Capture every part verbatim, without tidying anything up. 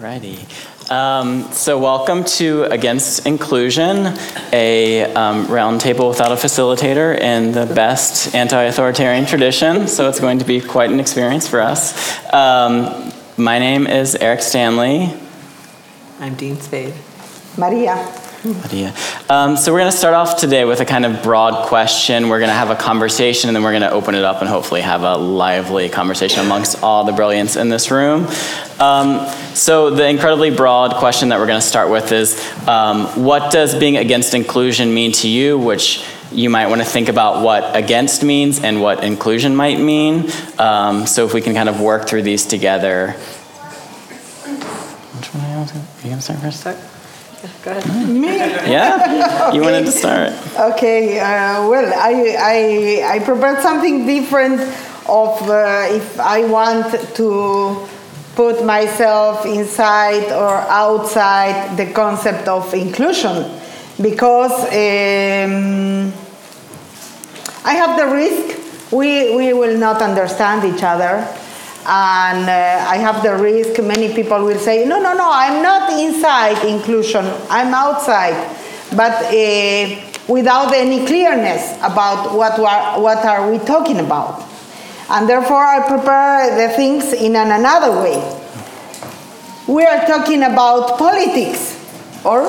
Alrighty. Um, so welcome to Against Inclusion, a um, roundtable without a facilitator in the best anti-authoritarian tradition. So it's going to be quite an experience for us. Um, my name is Eric Stanley. I'm Dean Spade. Maria. Maria. Um, so we're going to start off today with a kind of broad question. We're going to have a conversation, and then we're going to open it up and hopefully have a lively conversation amongst all the brilliance in this room. Um, so the incredibly broad question that we're going to start with is, um, what does being against inclusion mean to you? Which you might want to think about what against means and what inclusion might mean. Um, so if we can kind of work through these together. Which one are you going to start first? Start. Go ahead. Me? Yeah? You Okay. wanted to start. Okay, uh, well, I, I, I prepared something different of uh, if I want to put myself inside or outside the concept of inclusion, because um, I have the risk we, we will not understand each other. And uh, I have the risk, many people will say, no, no, no, I'm not inside inclusion, I'm outside. But uh, without any clearness about what, are, what are we talking about. And therefore I prepare the things in an another way. We are talking about politics, or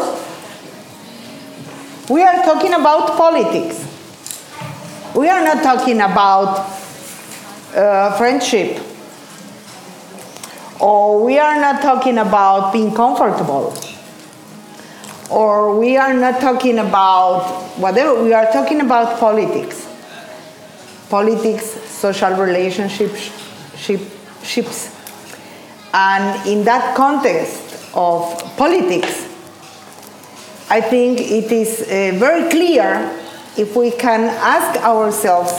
we are talking about politics. We are not talking about uh, friendship. Or we are not talking about being comfortable. Or we are not talking about whatever. We are talking about politics. Politics, social relationships. Ships. And in that context of politics, I think it is uh, very clear if we can ask ourselves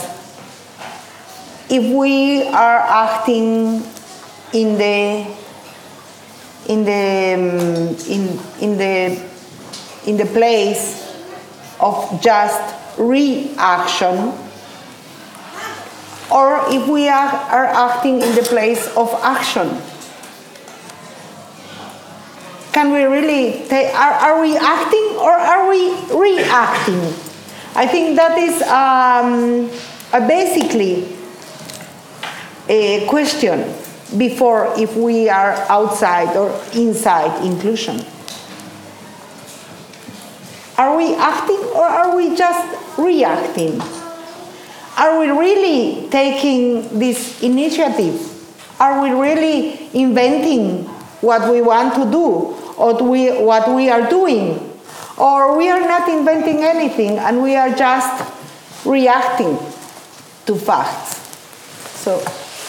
if we are acting in the in the um, in in the in the place of just reaction, or if we are, are acting in the place of action. Can we really take, are, are we acting or are we reacting? I think that is um, a basically a question before if we are outside or inside inclusion. Are we acting or are we just reacting? Are we really taking this initiative? Are we really inventing what we want to do or do we, what we are doing? Or we are not inventing anything and we are just reacting to facts? So.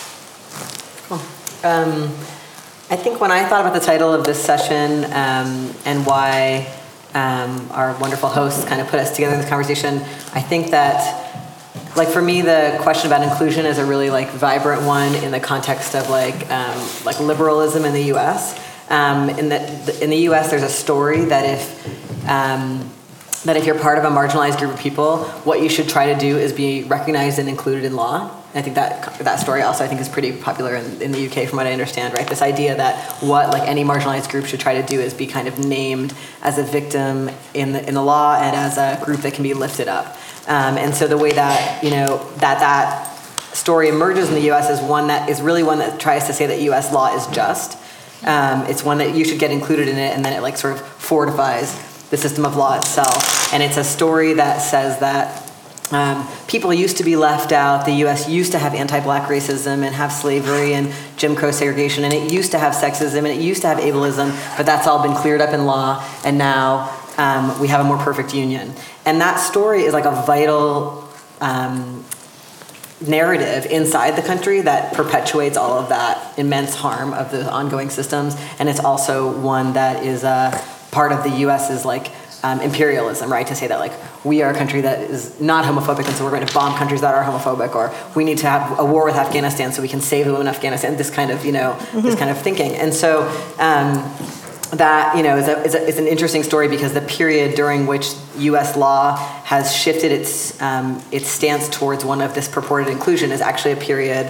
Um, I think when I thought about the title of this session um, and why um, our wonderful hosts kind of put us together in this conversation, I think that, like for me, the question about inclusion is a really like vibrant one in the context of like um, like liberalism in the U S. Um, in the in the U S, there's a story that if um, that if you're part of a marginalized group of people, what you should try to do is be recognized and included in law. I think that that story also I think is pretty popular in, in the U K from what I understand, right? This idea that what like any marginalized group should try to do is be kind of named as a victim in the in the law and as a group that can be lifted up. Um, and so the way that you know that that story emerges in the U S is one that is really one that tries to say that U S law is just. Um, it's one that you should get included in it, and then it like sort of fortifies the system of law itself. And it's a story that says that Um, people used to be left out. The U S used to have anti-black racism and have slavery and Jim Crow segregation, and it used to have sexism and it used to have ableism, but that's all been cleared up in law, and now um, we have a more perfect union. And that story is like a vital um, narrative inside the country that perpetuates all of that immense harm of the ongoing systems, and it's also one that is a part of the US's like Um, imperialism, right? To say that like we are a country that is not homophobic, and so we're going to bomb countries that are homophobic, or we need to have a war with Afghanistan so we can save the women of Afghanistan. This kind of you know mm-hmm. this kind of thinking, and so um, that you know is, a, is, a, is an interesting story because the period during which U S law has shifted its um, its stance towards one of this purported inclusion is actually a period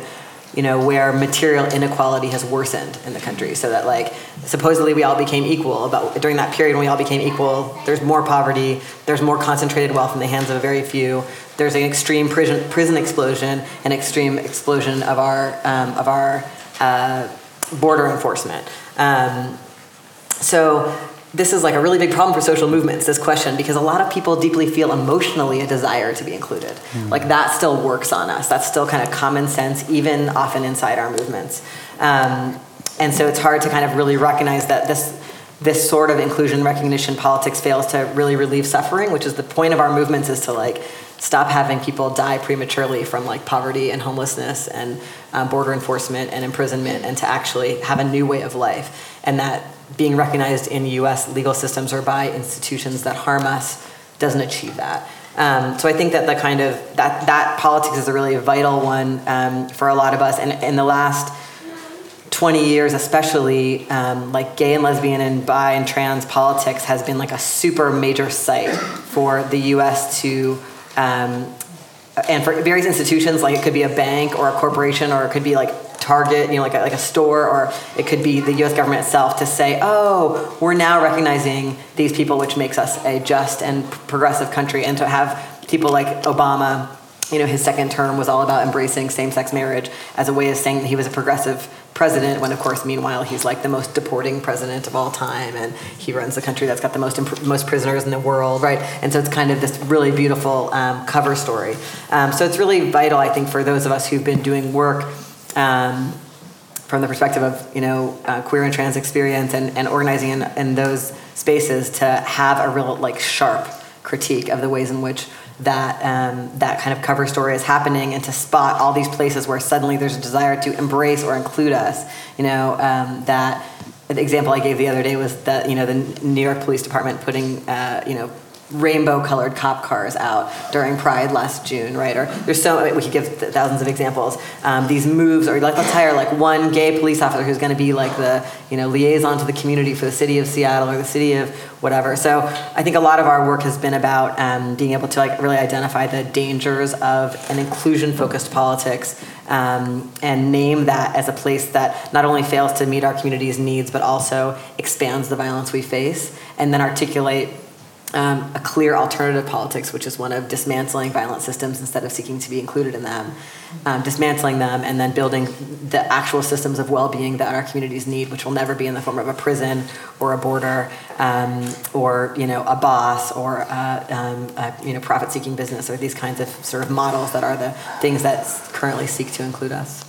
you know, where material inequality has worsened in the country, so that like supposedly we all became equal. About during that period when we all became equal, there's more poverty, there's more concentrated wealth in the hands of a very few. There's an extreme prison prison explosion, an extreme explosion of our um, of our uh, border enforcement. Um, so. This is like a really big problem for social movements, this question, because a lot of people deeply feel emotionally a desire to be included. Mm. Like that still works on us. That's still kind of common sense, even often inside our movements. Um, and so it's hard to kind of really recognize that this this sort of inclusion recognition politics fails to really relieve suffering, which is the point of our movements, is to like stop having people die prematurely from like poverty and homelessness and um, border enforcement and imprisonment, and to actually have a new way of life. And that being recognized in U S legal systems or by institutions that harm us doesn't achieve that. Um, so I think that the kind of, that, that politics is a really vital one um, for a lot of us. And in the last twenty years especially, um, like gay and lesbian and bi and trans politics has been like a super major site for the U S to, um, and for various institutions, like it could be a bank or a corporation, or it could be like Target, you know, like a, like a store, or it could be the U S government itself, to say, oh, we're now recognizing these people, which makes us a just and progressive country. And to have people like Obama, you know, his second term was all about embracing same-sex marriage as a way of saying that he was a progressive president, when of course, meanwhile, he's like the most deporting president of all time, and he runs the country that's got the most imp- most prisoners in the world, right? And so it's kind of this really beautiful um, cover story. Um, so it's really vital, I think, for those of us who've been doing work Um, from the perspective of, you know, uh, queer and trans experience and, and organizing in, in those spaces, to have a real like sharp critique of the ways in which that um, that kind of cover story is happening, and to spot all these places where suddenly there's a desire to embrace or include us. You know, um, that the example I gave the other day was that, you know, the New York Police Department putting, uh, you know, rainbow-colored cop cars out during Pride last June, right? Or there's so, we could give thousands of examples. Um, these moves, or like let's hire like one gay police officer who's going to be like the, you know, liaison to the community for the city of Seattle or the city of whatever. So I think a lot of our work has been about um, being able to like really identify the dangers of an inclusion-focused politics, um, and name that as a place that not only fails to meet our community's needs, but also expands the violence we face, and then articulate Um, a clear alternative politics, which is one of dismantling violent systems instead of seeking to be included in them, um, dismantling them, and then building the actual systems of well-being that our communities need, which will never be in the form of a prison or a border, um, or you know, a boss, or a, um, a you know, profit-seeking business, or these kinds of sort of models that are the things that currently seek to include us.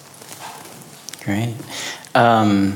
Great. Um,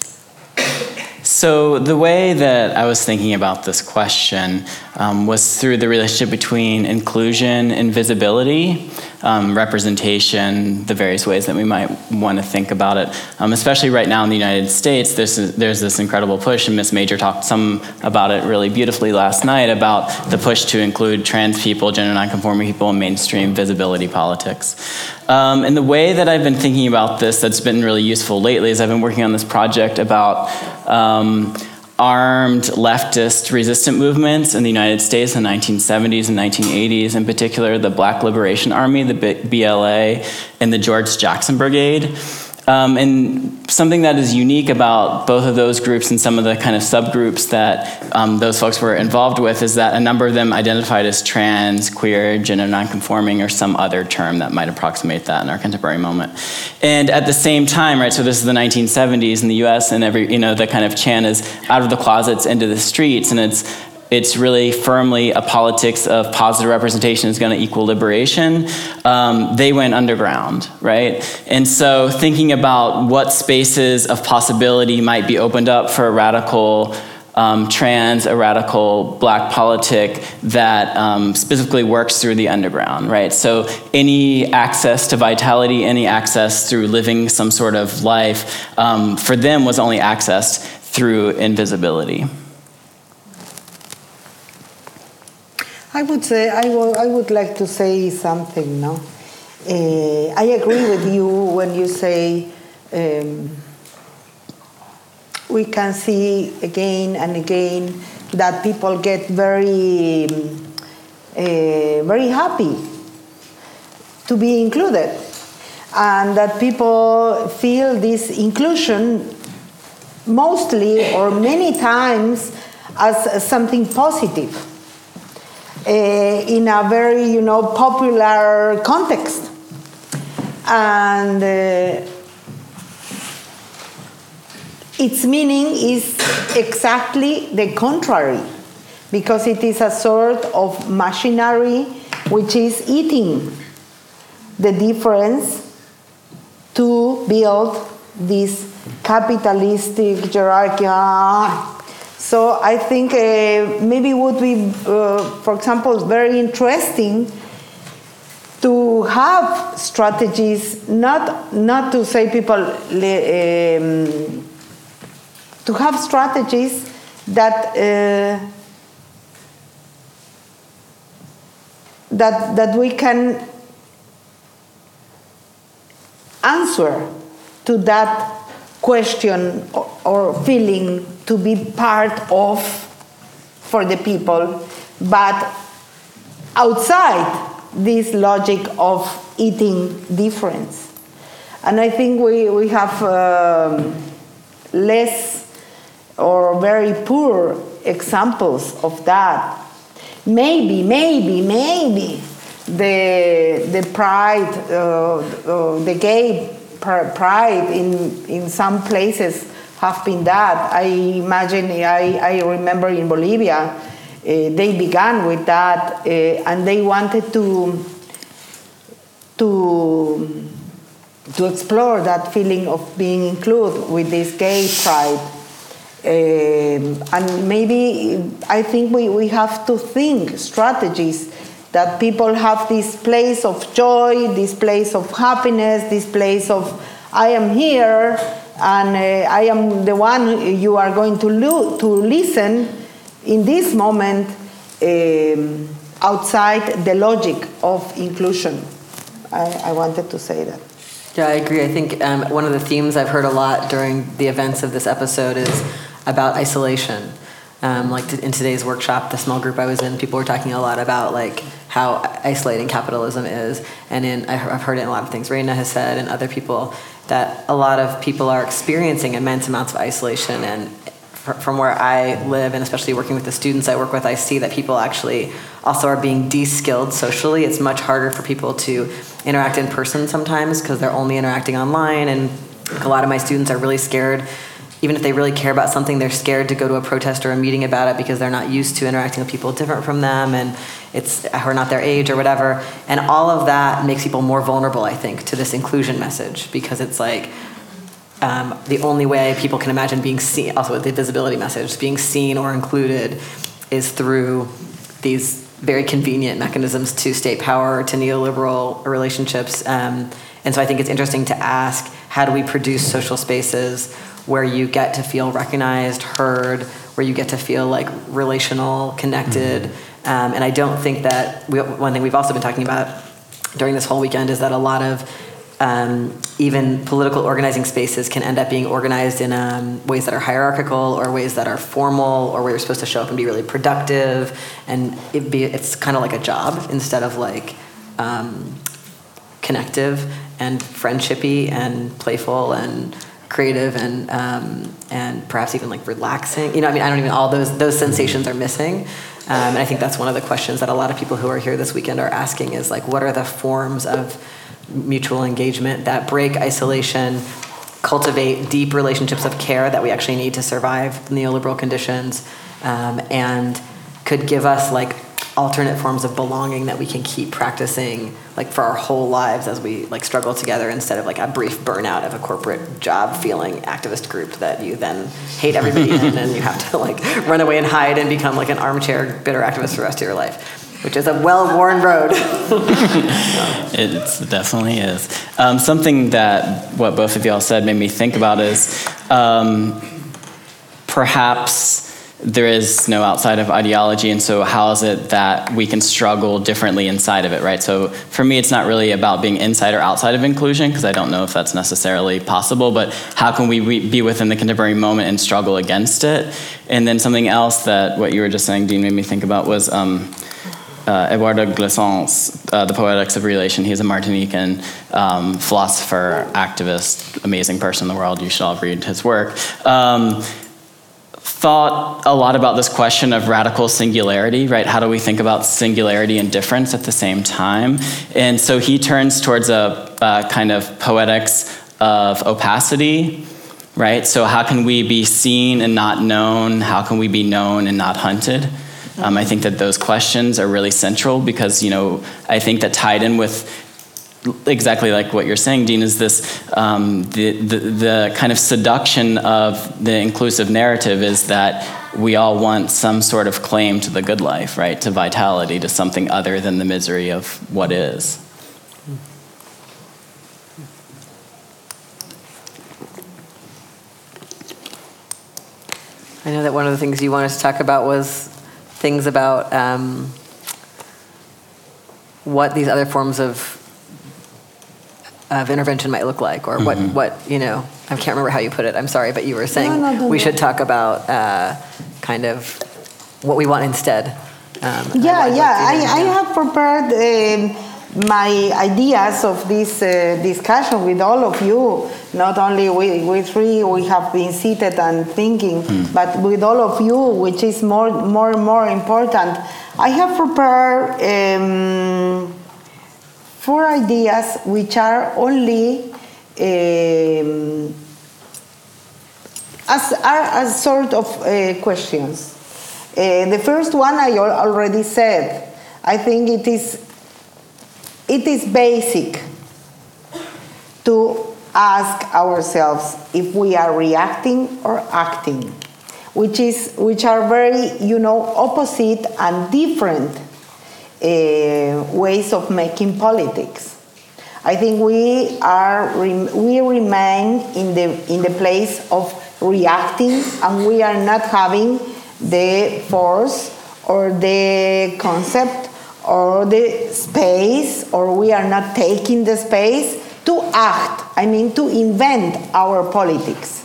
So the way that I was thinking about this question um, was through the relationship between inclusion and visibility, um, representation, the various ways that we might want to think about it. Um, especially right now in the United States, there's, a, there's this incredible push, and Miz Major talked some about it really beautifully last night, about the push to include trans people, gender nonconforming people, in mainstream visibility politics. Um, and the way that I've been thinking about this that's been really useful lately is I've been working on this project about um, armed leftist resistant movements in the United States in the nineteen seventies and nineteen eighties, in particular the Black Liberation Army, the B L A, and the George Jackson Brigade. Um, and something that is unique about both of those groups and some of the kind of subgroups that um, those folks were involved with is that a number of them identified as trans, queer, gender nonconforming, or some other term that might approximate that in our contemporary moment. And at the same time, right, so this is the nineteen seventies in the U S, and every, you know, the kind of chant is out of the closets into the streets, and it's It's really firmly a politics of positive representation is going to equal liberation. Um, they went underground, right? And so thinking about what spaces of possibility might be opened up for a radical um, trans, a radical black politic that um, specifically works through the underground, right? So any access to vitality, any access through living some sort of life, um, for them was only accessed through invisibility. I would say I, will, I would like to say something. No, uh, I agree with you when you say um, we can see again and again that people get very, uh, very happy to be included. and that people feel this inclusion mostly or many times as something positive uh, in a very, you know, popular context. And uh, its meaning is exactly the contrary, because it is a sort of machinery which is eating the difference to build this capitalistic hierarchy. So I think uh, maybe it would be, uh, for example, very interesting to have strategies, not, not to say people, um, to have strategies that uh, that that we can answer to that question or, or feeling to be part of for the people, but outside this logic of eating difference. And I think we, we have um, less or very poor examples of that. Maybe, maybe, maybe the the pride, uh, uh, the gay pride in in some places have been that. I imagine, I, I remember in Bolivia, uh, they began with that, uh, and they wanted to to to explore that feeling of being included with this gay pride. Um, and maybe I think we, we have to think strategies that people have this place of joy, this place of happiness, this place of I am here and uh, I am the one you are going to, lo- to listen in this moment um, outside the logic of inclusion. I, I wanted to say that. Yeah, I agree. I think um, one of the themes I've heard a lot during the events of this episode is about isolation. Um, like t- in today's workshop, the small group I was in, people were talking a lot about like how isolating capitalism is. And in I've heard it in a lot of things Reina has said and other people, that a lot of people are experiencing immense amounts of isolation. And fr- from where I live, and especially working with the students I work with, I see that people actually also are being de-skilled socially. It's much harder for people to interact in person sometimes because they're only interacting online. And a lot of my students are really scared. Even if they really care about something, they're scared to go to a protest or a meeting about it because they're not used to interacting with people different from them and it's who are not their age or whatever. And all of that makes people more vulnerable, I think, to this inclusion message because it's like um, the only way people can imagine being seen, also with the visibility message, being seen or included is through these very convenient mechanisms to state power, to neoliberal relationships. Um, and so I think it's interesting to ask, how do we produce social spaces where you get to feel recognized, heard, where you get to feel like relational, connected. Mm-hmm. Um, and I don't think that, we, one thing we've also been talking about during this whole weekend is that a lot of um, even political organizing spaces can end up being organized in um, ways that are hierarchical or ways that are formal or where you're supposed to show up and be really productive. And it be, it's kind of like a job instead of like um, connective and friendshipy and playful and creative and um, and perhaps even like relaxing. You know, I mean, I don't even, all those those sensations are missing. Um, and I think that's one of the questions that a lot of people who are here this weekend are asking is like, what are the forms of mutual engagement that break isolation, cultivate deep relationships of care that we actually need to survive neoliberal conditions, um, and could give us like alternate forms of belonging that we can keep practicing like for our whole lives as we like struggle together instead of like a brief burnout of a corporate job feeling activist group that you then hate everybody in and you have to like run away and hide and become like an armchair bitter activist for the rest of your life, which is a well-worn road. It definitely is. Um, something that what both of y'all said made me think about is um, perhaps there is no outside of ideology, and so how is it that we can struggle differently inside of it, right? So for me, it's not really about being inside or outside of inclusion, because I don't know if that's necessarily possible, but how can we re- be within the contemporary moment and struggle against it? And then something else that what you were just saying, Dean, made me think about was um, uh, Eduardo Glissant's uh, The Poetics of Relation. He's a Martinican um, philosopher, activist, amazing person in the world. You should all read his work. Um, thought a lot about this question of radical singularity, right? How do we think about singularity and difference at the same time? And so he turns towards a, a kind of poetics of opacity, right? So how can we be seen and not known? How can we be known and not hunted? Um, I think that those questions are really central because, you know, I think that tied in with exactly like what you're saying, Dean, is this, um, the, the, the kind of seduction of the inclusive narrative is that we all want some sort of claim to the good life, right? To vitality, to something other than the misery of what is. I know that one of the things you wanted to talk about was things about um, what these other forms of of intervention might look like, or what, mm-hmm. what you know, I can't remember how you put it, I'm sorry, but you were saying no, no, no, we no. should talk about uh, kind of what we want instead. Um, yeah, yeah, I, I have prepared um, my ideas of this uh, discussion with all of you. Not only we, we three, we have been seated and thinking, mm. but with all of you, which is more, more and more important. I have prepared um, four ideas which are only um, as are as sort of uh, questions. Uh, the first one I already said. I think it is it is basic to ask ourselves if we are reacting or acting, which is which are very, you know, opposite and different uh, ways of making politics. I think we are we remain in the in the place of reacting, and we are not having the force or the concept or the space, or we are not taking the space to act, I mean to invent our politics.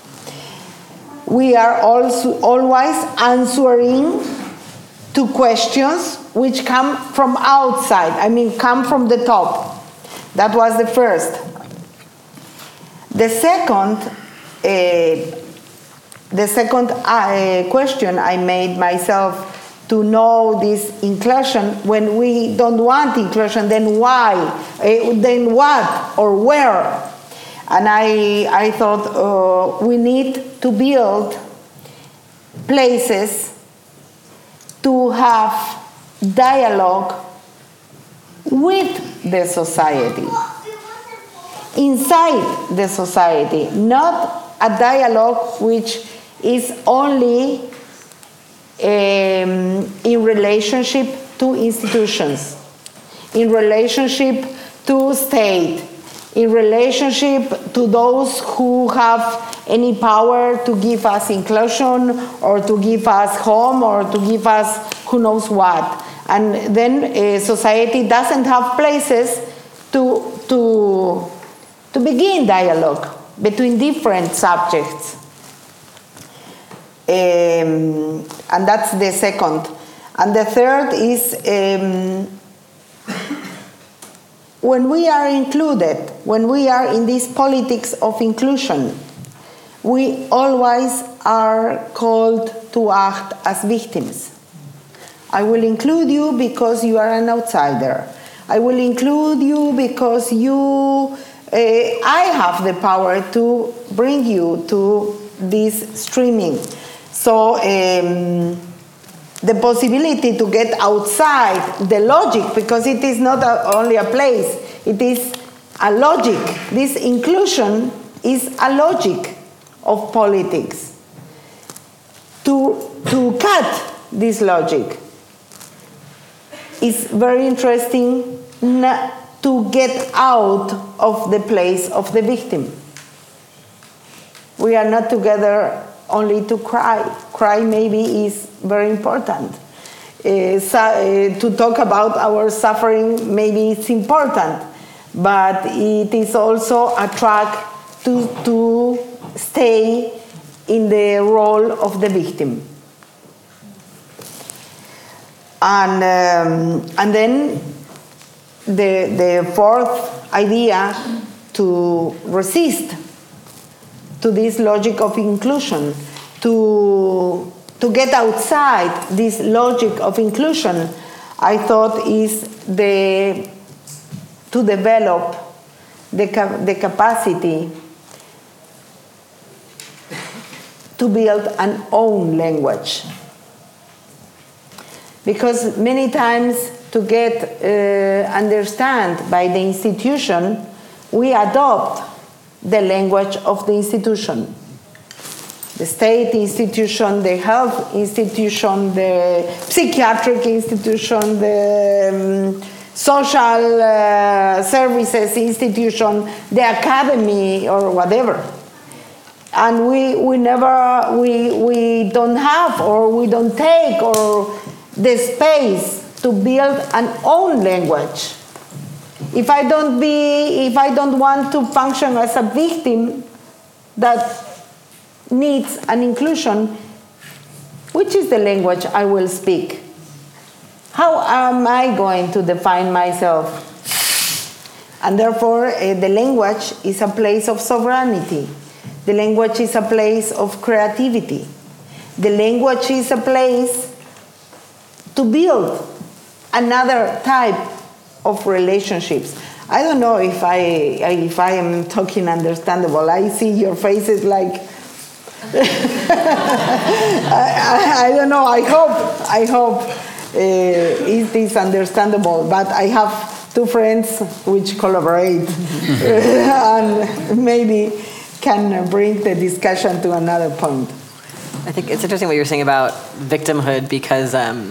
We are also always answering to questions which come from outside, I mean come from the top. That was the first. The second, uh, the second uh, question I made myself to know this inclusion. When we don't want inclusion, then why? Uh, then what or where? And I, I thought uh, we need to build places to have dialogue with the society, inside the society, not a dialogue which is only Um, in relationship to institutions, in relationship to state, in relationship to those who have any power to give us inclusion or to give us home or to give us who knows what. And then uh, society doesn't have places to, to, to begin dialogue between different subjects. Um, and that's the second. And the third is um, when we are included, when we are in this politics of inclusion, we always are called to act as victims. I will include you because you are an outsider. I will include you because you, uh, I have the power to bring you to this streaming. So um, the possibility to get outside the logic, because it is not a, only a place, it is a logic. This inclusion is a logic of politics. To, to cut this logic is very interesting to get out of the place of the victim. We are not together only to cry. Cry maybe is very important. Uh, so, uh, to talk about our suffering maybe it's important, but it is also a track to, to stay in the role of the victim. And, um, and then the, the fourth idea, to resist to this logic of inclusion, to, to get outside this logic of inclusion, I thought is the, to develop the, the capacity to build an own language. Because many times to get uh, understand by the institution, we adopt the language of the institution. The state institution, the health institution, the psychiatric institution, the um, social uh, services institution, the academy, or whatever. And we, we never, we, we don't have, or we don't take, or the space to build an own language. If I don't be, if I don't want to function as a victim that needs an inclusion, which is the language I will speak? How am I going to define myself? And therefore, uh, the language is a place of sovereignty. The language is a place of creativity. The language is a place to build another type of relationships. I don't know if I if I am talking understandable. I see your faces like I, I don't know. I hope I hope uh, it is understandable. But I have two friends which collaborate and maybe can bring the discussion to another point. I think it's interesting what you're saying about victimhood, because um,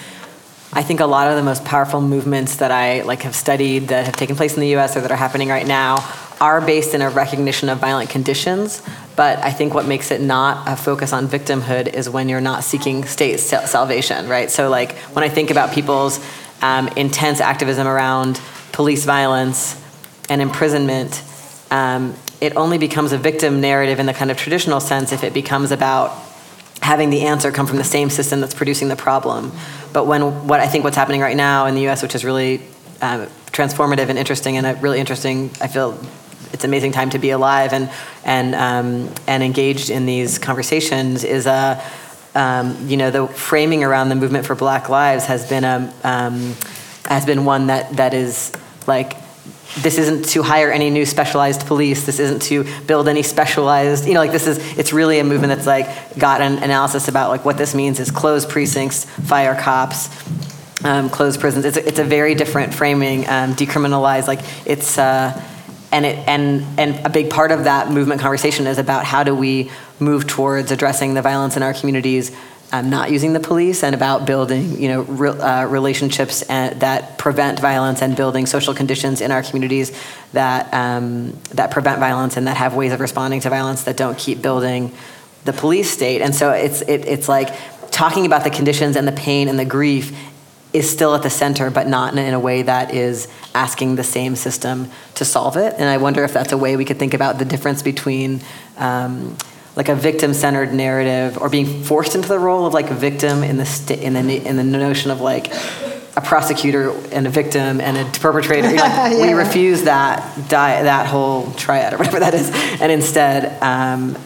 I think a lot of the most powerful movements that I like have studied that have taken place in the U S or that are happening right now are based in a recognition of violent conditions. But I think what makes it not a focus on victimhood is when you're not seeking state salvation, right? So like when I think about people's um, intense activism around police violence and imprisonment, um, it only becomes a victim narrative in the kind of traditional sense if it becomes about having the answer come from the same system that's producing the problem. But when what I think what's happening right now in the U S, which is really um, transformative and interesting, and a really interesting, I feel it's an amazing time to be alive and and um, and engaged in these conversations, is a um, you know, the framing around the movement for Black Lives has been a um, has been one that that is like, this isn't to hire any new specialized police. This isn't to build any specialized, you know, like this is, it's really a movement that's like got an analysis about like what this means is close precincts, fire cops, um, close prisons. It's a, it's a very different framing, um, decriminalized, like it's, uh, and it, and, and a big part of that movement conversation is about how do we move towards addressing the violence in our communities, Um, not using the police, and about building, you know, re, uh, relationships and, that prevent violence, and building social conditions in our communities that um, that prevent violence and that have ways of responding to violence that don't keep building the police state. And so it's it, it's like talking about the conditions and the pain and the grief is still at the center, but not in, in a way that is asking the same system to solve it. And I wonder if that's a way we could think about the difference between Um, like a victim-centered narrative, or being forced into the role of like a victim in the st- in the in the notion of like a prosecutor and a victim and a perpetrator. Like, yeah. We refuse that di- that whole triad or whatever that is, and instead um,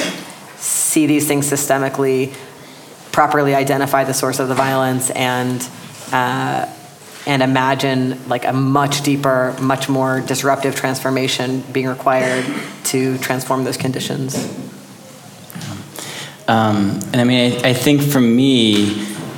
see these things systemically, properly identify the source of the violence, and uh, and imagine like a much deeper, much more disruptive transformation being required to transform those conditions. Um, and I mean, I, I think for me,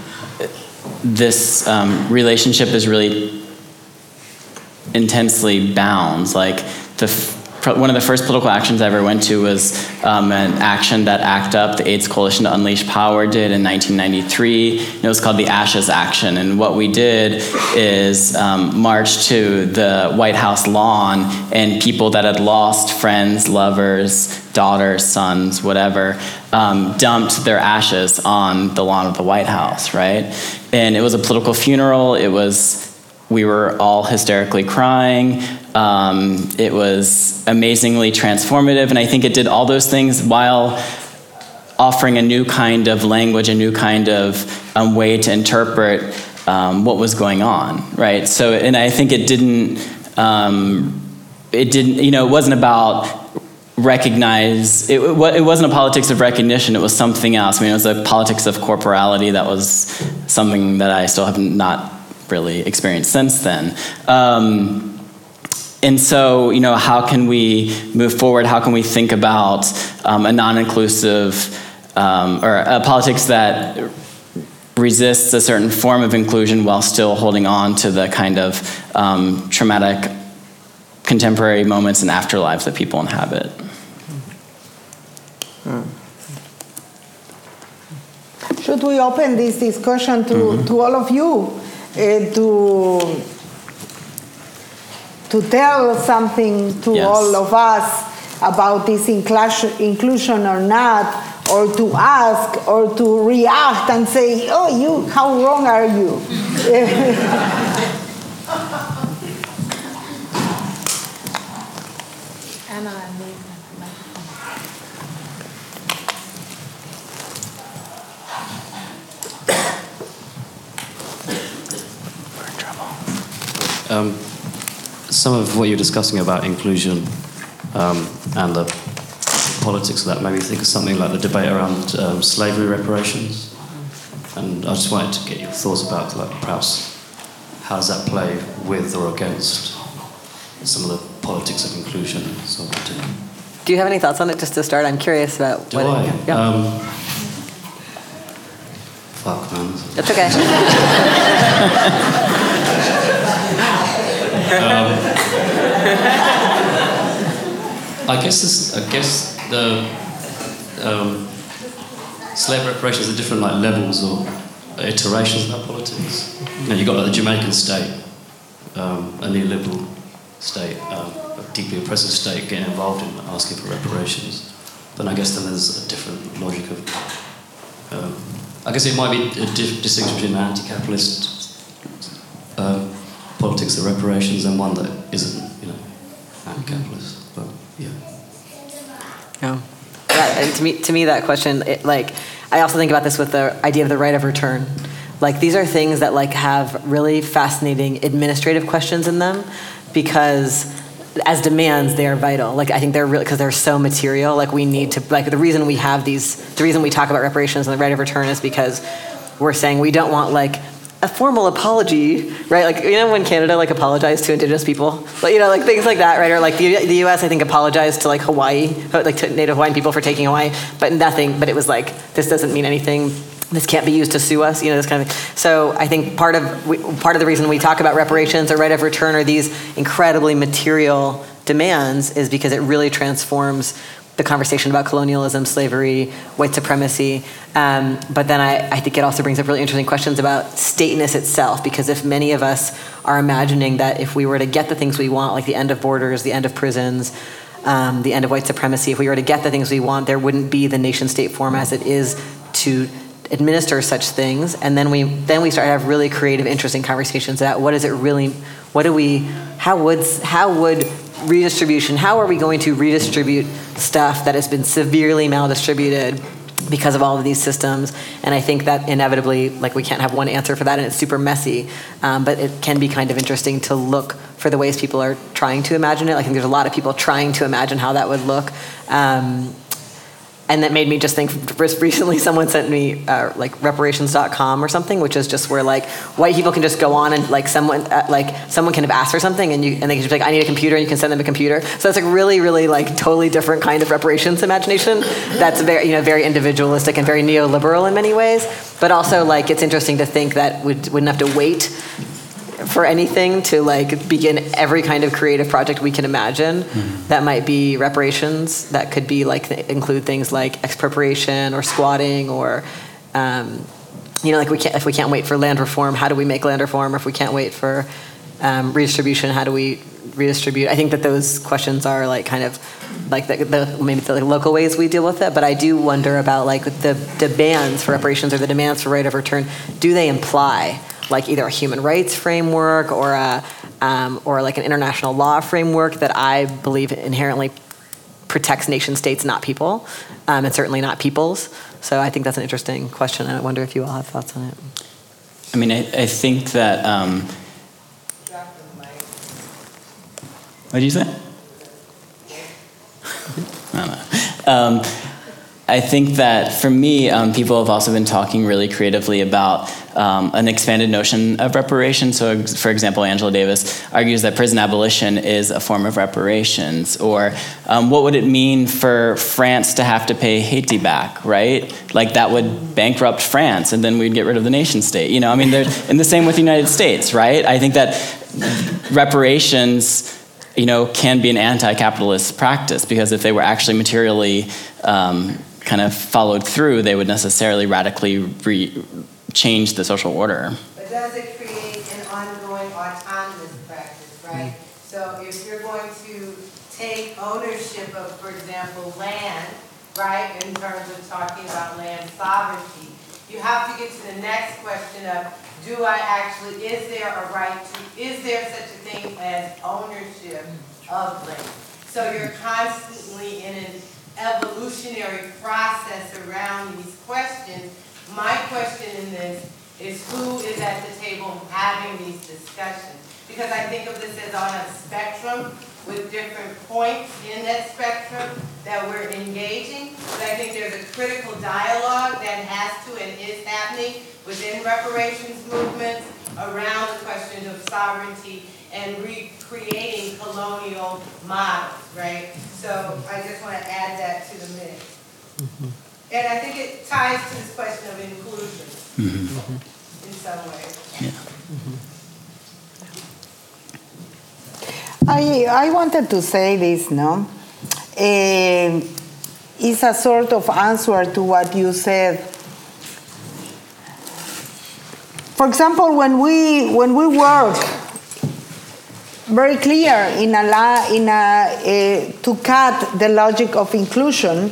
this um, relationship is really intensely bound. Like the one of the first political actions I ever went to was um, an action that ACT UP, the AIDS Coalition to Unleash Power, did in nineteen ninety-three. And it was called the Ashes Action. And what we did is um, march to the White House lawn, and people that had lost friends, lovers, daughters, sons, whatever, um, dumped their ashes on the lawn of the White House, right? And it was a political funeral. It was, we were all hysterically crying. Um, it was amazingly transformative, and I think it did all those things while offering a new kind of language, a new kind of um, way to interpret um, what was going on, right? So, and I think it didn't, um, it didn't, you know, it wasn't about recognize, it, it wasn't a politics of recognition, it was something else. I mean, it was a politics of corporality that was something that I still have not really experienced since then. Um, and so, you know, how can we move forward? How can we think about um, a non-inclusive, um, or a politics that resists a certain form of inclusion while still holding on to the kind of um, traumatic contemporary moments and afterlives that people inhabit? Hmm. Should we open this discussion to, mm-hmm. to all of you uh, to, to tell something to yes. all of us about this inclusion, inclusion or not, or to ask or to react and say, oh, you, how wrong are you? Anna, Um, some of what you're discussing about inclusion um, and the politics of that made me think of something like the debate around um, slavery reparations. And I just wanted to get your thoughts about, like, perhaps how does that play with or against some of the politics of inclusion and so on. Do you have any thoughts on it, just to start? I'm curious about Do what I? It, yeah. Um, fuck, man. That's okay. um, I guess this, I guess the um, slave reparations are different, like, levels or iterations of that politics. You know, you've got, like, the Jamaican state, um, a neoliberal state, um, a deeply oppressive state getting involved in asking for reparations. Then I guess then there's a different logic of. Um, I guess it might be a di- distinction between an anti-capitalist um, politics of reparations and one that isn't, you know, anti-capitalist. But yeah. Yeah. Yeah. And to me, to me, that question, it, like, I also think about this with the idea of the right of return. Like, these are things that, like, have really fascinating administrative questions in them, because as demands, they are vital. Like, I think they're really, because they're so material. Like, we need to, like, the reason we have these, the reason we talk about reparations and the right of return is because we're saying we don't want, like, a formal apology, right? Like, you know, when Canada, like, apologized to Indigenous people, like, you know, like, things like that, right? Or, like, the, the U S, I think, apologized to, like, Hawaii, like, to Native Hawaiian people for taking Hawaii, but nothing, but it was like, this doesn't mean anything. This can't be used to sue us, you know, this kind of thing. So I think part of we, part of the reason we talk about reparations or right of return or these incredibly material demands is because it really transforms the conversation about colonialism, slavery, white supremacy. Um, but then I, I think it also brings up really interesting questions about stateness itself, because if many of us are imagining that if we were to get the things we want, like the end of borders, the end of prisons, um, the end of white supremacy, if we were to get the things we want, there wouldn't be the nation-state form as it is to administer such things, and then we then we start to have really creative, interesting conversations about what is it really, what do we, how would how would redistribution, how are we going to redistribute stuff that has been severely maldistributed because of all of these systems? And I think that inevitably, like, we can't have one answer for that, and it's super messy, um, but it can be kind of interesting to look for the ways people are trying to imagine it. I think there's a lot of people trying to imagine how that would look. Um, And that made me just think, recently someone sent me uh, like reparations dot com or something, which is just where, like, white people can just go on and, like, someone uh, like someone can have asked for something and you and they can just be like, I need a computer, and you can send them a computer. So it's like really, really, like, totally different kind of reparations imagination that's very, you know, very individualistic and very neoliberal in many ways. But also, like, it's interesting to think that we wouldn't have to wait for anything to, like, begin every kind of creative project we can imagine. Mm-hmm. That might be reparations, that could be, like, th- include things like expropriation or squatting, or um, you know, like, we can't if we can't wait for land reform, how do we make land reform? Or if we can't wait for um, redistribution, how do we redistribute? I think that those questions are, like, kind of like the, the maybe the, like, local ways we deal with it, but I do wonder about, like, the demands for reparations or the demands for right of return. Do they imply, like, either a human rights framework or a um, or like an international law framework that I believe inherently protects nation states, not people, um, and certainly not peoples? So I think that's an interesting question, and I wonder if you all have thoughts on it. I mean, I, I think that, um, what did you say? I don't know. Um, I think that for me, um, people have also been talking really creatively about um, an expanded notion of reparation. So, ex- for example, Angela Davis argues that prison abolition is a form of reparations. Or um, what would it mean for France to have to pay Haiti back, right? Like that would bankrupt France, and then we'd get rid of the nation state. You know, I mean, they're, and the same with the United States, right? I think that reparations, you know, can be an anti-capitalist practice, because if they were actually materially um, kind of followed through, they would necessarily radically re- change the social order. But does it create an ongoing autonomous practice, right? So if you're going to take ownership of, for example, land, right, in terms of talking about land sovereignty, you have to get to the next question of, do I actually, is there a right to, is there such a thing as ownership of land? So you're constantly in an evolutionary process around these questions. My question in this is, who is at the table having these discussions? Because I think of this as on a spectrum with different points in that spectrum that we're engaging. But I think there's a critical dialogue that has to and is happening within reparations movements around the question of sovereignty and recreating colonial models, right? So I just want to add that to the mix. Mm-hmm. And I think it ties to this question of inclusion mm-hmm. in some way. Yeah. Mm-hmm. I, I wanted to say this, no? Uh, it's a sort of answer to what you said. For example, when we when we work very clear in a la, in a uh, to cut the logic of inclusion,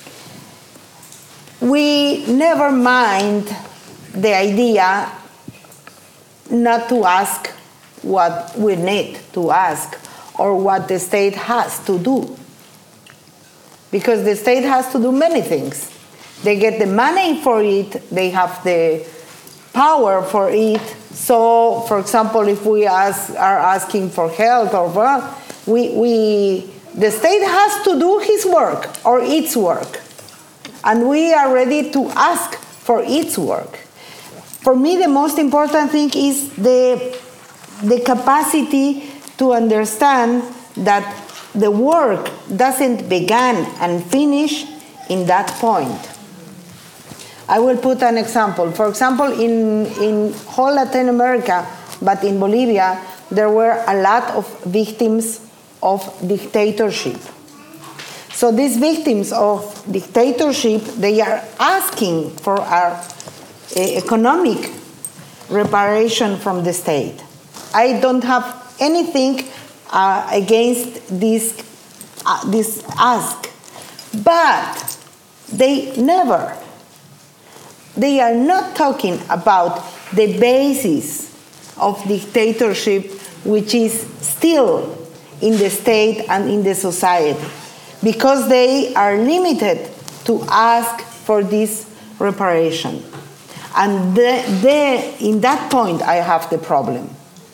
we never mind the idea not to ask what we need to ask or what the state has to do. Because the state has to do many things. They get the money for it, they have the power for it. So, for example, if we ask, are asking for help or what, we, we, the state has to do his work or its work. And we are ready to ask for its work. For me, the most important thing is the, the capacity to understand that the work doesn't begin and finish in that point. I will put an example. For example, in, in whole Latin America, but in Bolivia, there were a lot of victims of dictatorship. So these victims of dictatorship, they are asking for our economic reparation from the state. I don't have anything uh, against this, uh, this ask, but they never, they are not talking about the basis of dictatorship, which is still in the state and in the society, because they are limited to ask for this reparation. And the, the, in that point, I have the problem.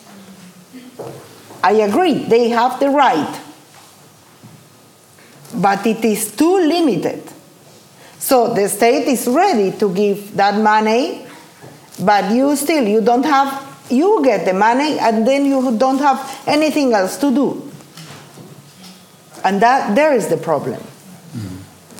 I agree, they have the right, but it is too limited. So the state is ready to give that money, but you still, you don't have, you get the money, and then you don't have anything else to do. And that, there is the problem. Mm-hmm.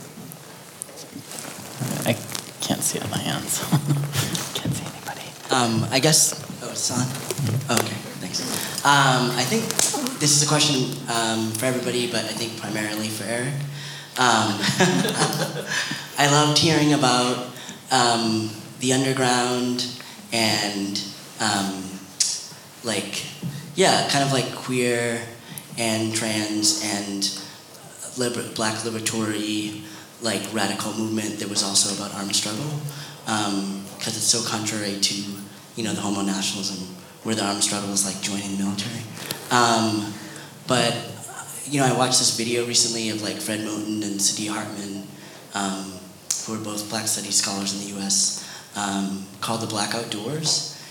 I can't see it in my hands. Can't see anybody. Um, I guess, oh, it's on? Oh, okay, thanks. Um, I think this is a question um, for everybody, but I think primarily for Eric. Um, I loved hearing about um, the underground and um, like, yeah, kind of like queer and trans and liber- black liberatory, like radical movement that was also about armed struggle, because um, it's so contrary to, you know, the homo nationalism where the armed struggle is like joining the military. Um, but, you know, I watched this video recently of like Fred Moten and Sadi Hartman, um, who are both Black Studies scholars in the U S, um, called The Black Outdoors.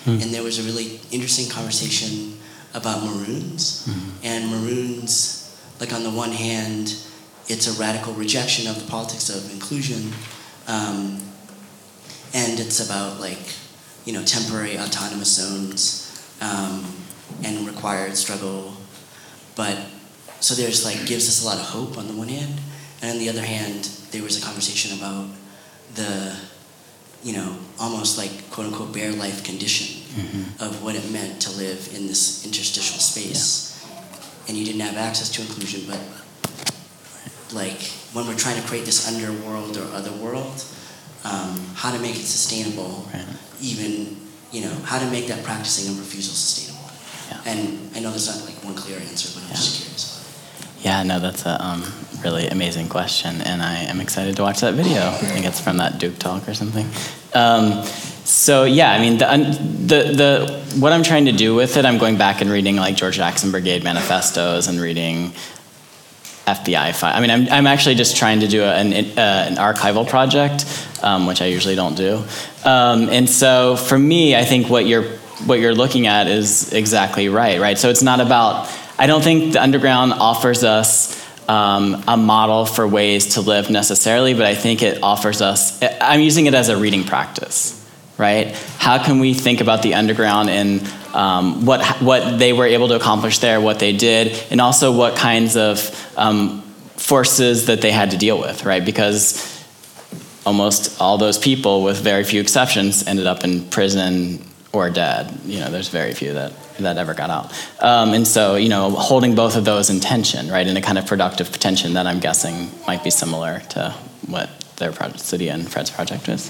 mm. and there was a really interesting conversation about Maroons. Mm. And Maroons, like on the one hand, it's a radical rejection of the politics of inclusion, um, and it's about like, you know, temporary autonomous zones um, and required struggle. But so there's like gives us a lot of hope on the one hand, and on the other hand, there was a conversation about the, you know, almost like quote unquote bare life condition mm-hmm. of what it meant to live in this interstitial space, yeah. and you didn't have access to inclusion, but like when we're trying to create this underworld or other world, um, how to make it sustainable, right. even, you know, how to make that practicing of refusal sustainable. Yeah. And I know there's not like one clear answer, but I'm yeah. just curious. Yeah, no, that's a um, really amazing question, and I am excited to watch that video. I think it's from that Duke talk or something. Um, so yeah, I mean, the, the the what I'm trying to do with it, I'm going back and reading like George Jackson Brigade manifestos and reading F B I file. I mean, I'm I'm actually just trying to do an uh, an archival project, um, which I usually don't do. Um, and so for me, I think what you're what you're looking at is exactly right, right? So it's not about. I don't think the underground offers us um, a model for ways to live necessarily, but I think it offers us. I'm using it as a reading practice, right? How can we think about the underground and um, what what they were able to accomplish there, what they did, and also what kinds of um, forces that they had to deal with, right? Because almost all those people, with very few exceptions, ended up in prison or dead. You know, there's very few that that ever got out. Um, and so, you know, holding both of those in tension, right, in a kind of productive tension that I'm guessing might be similar to what their project, City and Fred's project is.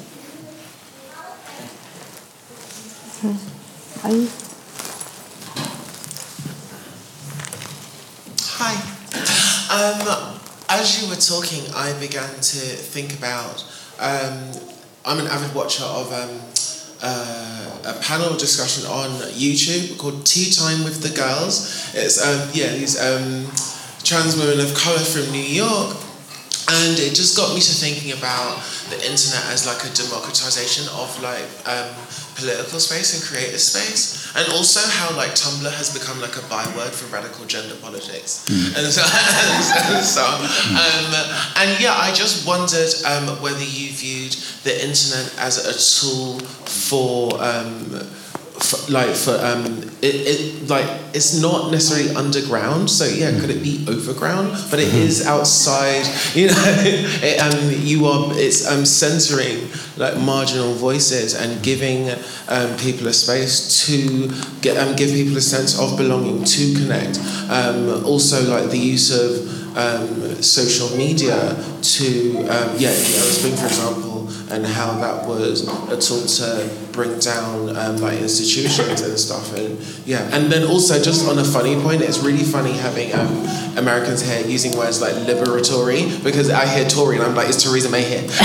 Hi. Um, as you were talking, I began to think about, um, I'm an avid watcher of um, Uh, a panel discussion on YouTube called Tea Time with the Girls. It's um, yeah these um, trans women of colour from New York, and it just got me to thinking about the internet as like a democratization of like um, political space and creative space, and also how like Tumblr has become like a byword for radical gender politics. Mm. And so, and, so um, and yeah, I just wondered um, whether you viewed the internet as a tool for, um, for like for um, it, it like it's not necessarily underground. So yeah, could it be overground? But it is outside. You know, it, um, you are. It's um, censoring like marginal voices and giving um, people a space to get um, give people a sense of belonging, to connect. Um, also, like the use of um, social media to um, yeah, Arab Spring, for example. And how that was a tool to bring down um, like institutions and stuff, and yeah. And then also, just on a funny point, it's really funny having um, Americans here using words like liberatory, because I hear Tory and I'm like, is Theresa May here?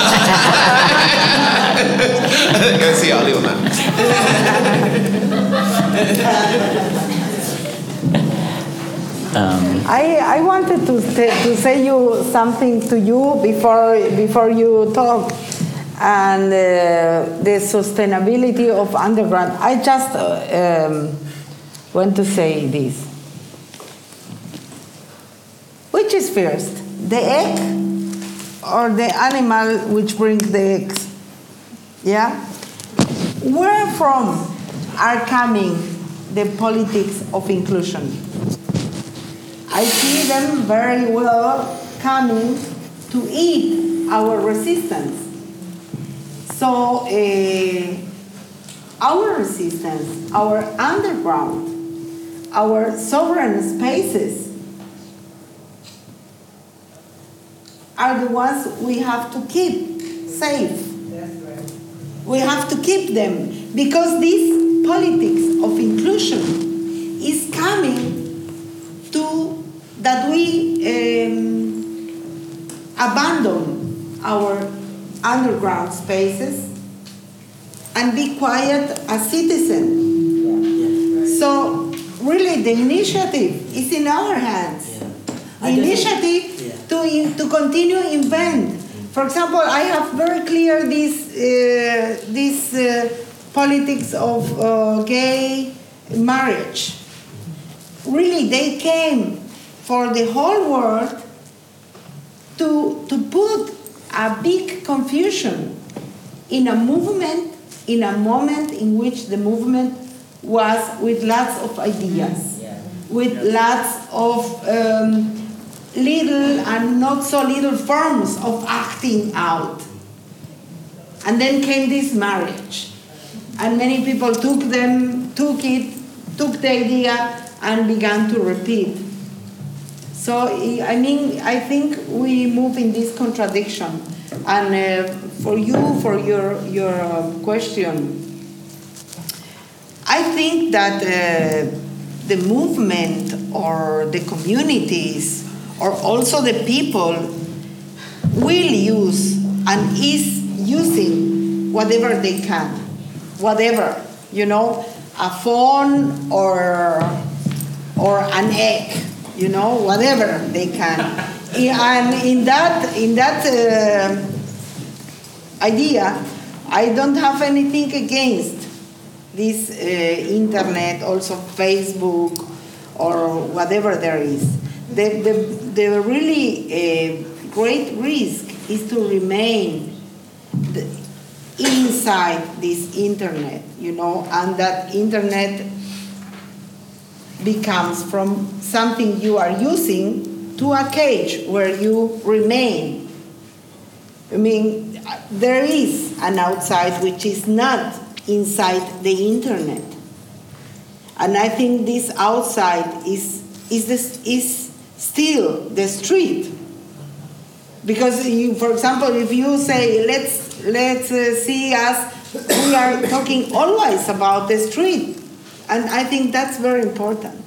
Go see, I'll leave on that. Um. I, I wanted to to say you something to you before before you talk, and uh, the sustainability of underground. I just uh, um, want to say this. Which is first, the egg or the animal which brings the eggs? Yeah. Where from are coming the politics of inclusion? I see them very well coming to eat our resistance. So uh, our resistance, our underground, our sovereign spaces are the ones we have to keep safe. That's right. We have to keep them, because this politics of inclusion is coming to that we um, abandon our underground spaces and be quiet as citizens. Yeah. So really the initiative is in our hands. Yeah. The initiative yeah. to, in, to continue invent. For example, I have very clear this, uh, this uh, politics of uh, gay marriage. Really, they came for the whole world to, to put a big confusion in a movement, in a moment in which the movement was with lots of ideas, yeah. with yeah. lots of um, little and not so little forms of acting out. And then came this marriage. And many people took them, took it, took the idea and began to repeat. So, I mean, I think we move in this contradiction. And uh, for you, for your, your um, question, I think that uh, the movement or the communities or also the people will use and is using whatever they can, whatever, you know, a phone or or an egg, you know, whatever they can. And in that in that uh, idea, I don't have anything against this uh, internet, also Facebook or whatever there is. The, the, the really uh, great risk is to remain the, inside this internet, you know, and that internet becomes from something you are using to a cage where you remain. I mean, there is an outside which is not inside the internet. And I think this outside is, is, this, is still the street. Because, you, for example, if you say, let's, let's uh, see us, we are talking always about the street. And I think that's very important.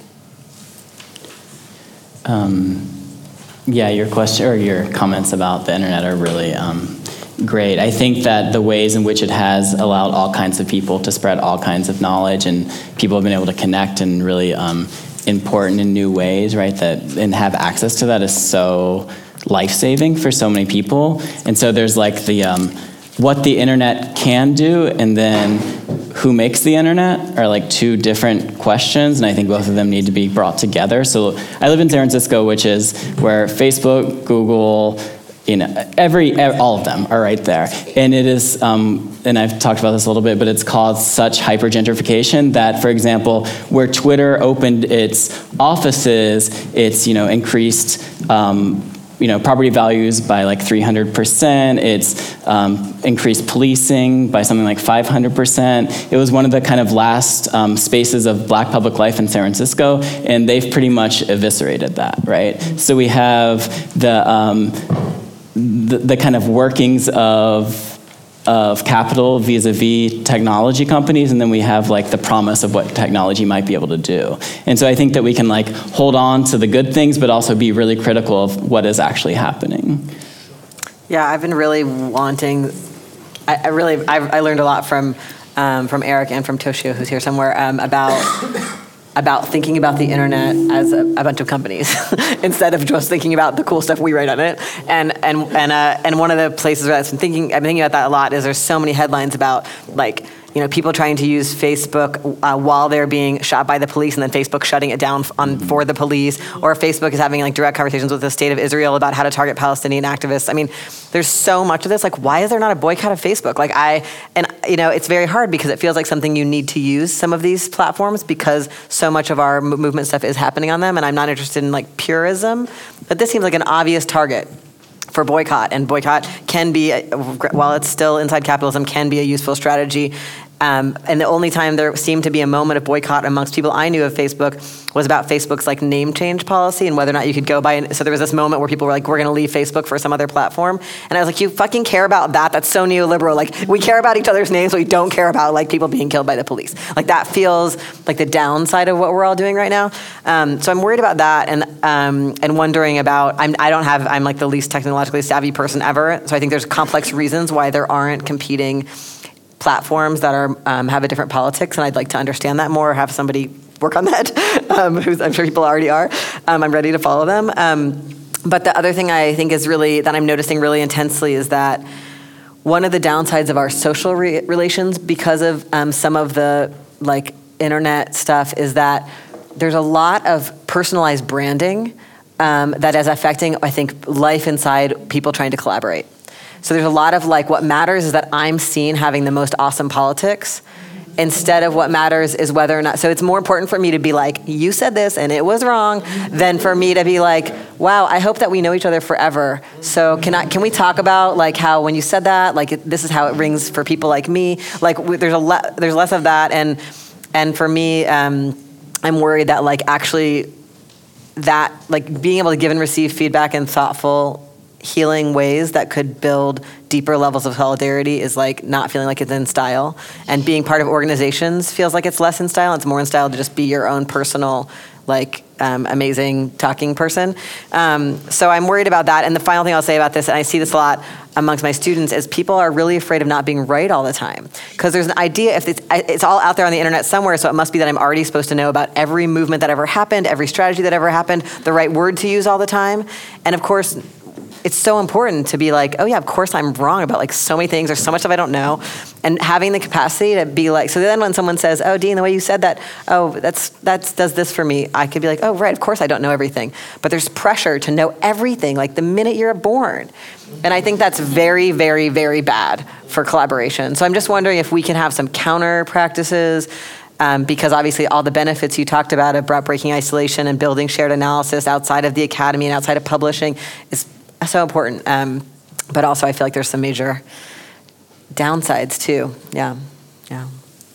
Um, yeah, your question or your comments about the internet are really um, great. I think that the ways in which it has allowed all kinds of people to spread all kinds of knowledge, and people have been able to connect in really um, important in new ways, right? That and have access to that is so life-saving for so many people. And so there's like the um, what the internet can do, and then who makes the internet are like two different questions, and I think both of them need to be brought together. So I live in San Francisco, which is where Facebook, Google, you know, every, all of them are right there. And it is, um, and I've talked about this a little bit, but it's caused such hyper-gentrification that, for example, where Twitter opened its offices, it's, you know, increased, um, you know, property values by like three hundred percent. It's um, increased policing by something like five hundred percent. It was one of the kind of last um, spaces of black public life in San Francisco, and they've pretty much eviscerated that, right? So we have the, um, the, the kind of workings of of capital vis-a-vis technology companies, and then we have like the promise of what technology might be able to do. And so I think that we can like hold on to the good things, but also be really critical of what is actually happening. Yeah, I've been really wanting, I, I really, I, I learned a lot from um, from Eric and from Toshio, who's here somewhere, um, about about thinking about the internet as a, a bunch of companies instead of just thinking about the cool stuff we write on it. And and and uh, and one of the places where I've been thinking, I've been thinking about that a lot, is there's so many headlines about like, you know, people trying to use Facebook uh, while they're being shot by the police, and then Facebook shutting it down on for the police, or Facebook is having like direct conversations with the state of Israel about how to target Palestinian activists. I mean, there's so much of this. Like, why is there not a boycott of Facebook? Like, I and you know, it's very hard because it feels like something you need to use some of these platforms because so much of our movement stuff is happening on them, and I'm not interested in like purism, but this seems like an obvious target for boycott, and boycott can be, while it's still inside capitalism, can be a useful strategy. Um, and the only time there seemed to be a moment of boycott amongst people I knew of Facebook was about Facebook's like name change policy and whether or not you could go by. And so there was this moment where people were like, we're going to leave Facebook for some other platform. And I was like, you fucking care about that? That's so neoliberal. Like, we care about each other's names, but we don't care about like people being killed by the police. Like, that feels like the downside of what we're all doing right now. Um, so I'm worried about that, and um, and wondering about, I'm, I don't have, I'm like the least technologically savvy person ever. So I think there's complex reasons why there aren't competing platforms that are um, have a different politics, and I'd like to understand that more, have somebody work on that, um, who's, I'm sure people already are. Um, I'm ready to follow them. Um, but the other thing I think is really, that I'm noticing really intensely is that one of the downsides of our social re- relations because of um, some of the like internet stuff is that there's a lot of personalized branding um, that is affecting, I think, life inside people trying to collaborate. So there's a lot of like, what matters is that I'm seen having the most awesome politics, instead of what matters is whether or not, so it's more important for me to be like, you said this and it was wrong, than for me to be like, wow, I hope that we know each other forever. So can I, can we talk about like how when you said that, like it, this is how it rings for people like me? Like w- there's a le- there's less of that, and and for me, um, I'm worried that like actually that like being able to give and receive feedback in thoughtful, healing ways that could build deeper levels of solidarity is like not feeling like it's in style, and being part of organizations feels like it's less in style. It's more in style to just be your own personal, like um, amazing talking person. Um, so I'm worried about that. And the final thing I'll say about this, and I see this a lot amongst my students, is people are really afraid of not being right all the time, because there's an idea if it's, it's all out there on the internet somewhere, so it must be that I'm already supposed to know about every movement that ever happened, every strategy that ever happened, the right word to use all the time. And of course, it's so important to be like, oh yeah, of course I'm wrong about like so many things. There's so much stuff I don't know. And having the capacity to be like, so then when someone says, oh, Dean, the way you said that, oh, that's that's does this for me, I could be like, oh, right, of course I don't know everything. But there's pressure to know everything, like the minute you're born. And I think that's very, very, very bad for collaboration. So I'm just wondering if we can have some counter practices, Um, because obviously all the benefits you talked about about breaking isolation and building shared analysis outside of the academy and outside of publishing is so important. Um, but also I feel like there's some major downsides too. Yeah, yeah.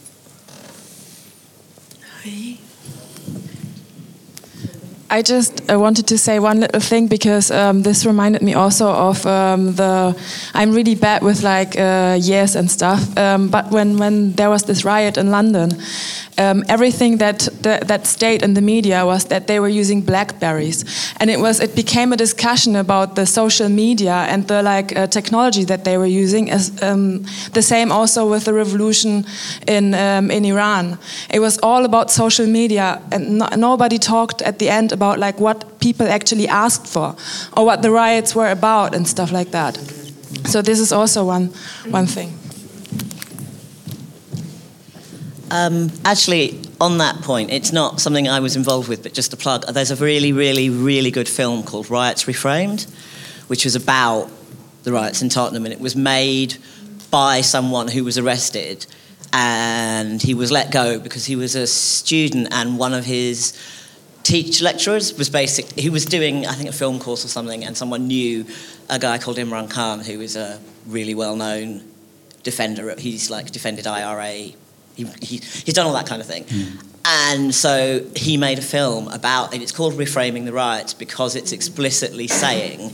I just uh, wanted to say one little thing, because um, this reminded me also of um, the, I'm really bad with like uh, years and stuff, um, but when, when there was this riot in London, um, everything that, that that stayed in the media was that they were using Blackberries, and it was it became a discussion about the social media and the like uh, technology that they were using. As um, the same also with the revolution in um, in Iran, it was all about social media, and no, nobody talked at the end about like what people actually asked for or what the riots were about and stuff like that. So this is also one one thing. Um, actually, on that point, it's not something I was involved with, but just a plug. There's a really, really, really good film called Riots Reframed, which was about the riots in Tottenham, and it was made by someone who was arrested, and he was let go because he was a student, and one of his teach lecturers was basic. He was doing, I think, a film course or something, and someone knew a guy called Imran Khan, who is a really well-known defender. He's like defended I R A. He, he, he's done all that kind of thing. Mm. And so he made a film about, and it's called Reframing the Riots, because it's explicitly saying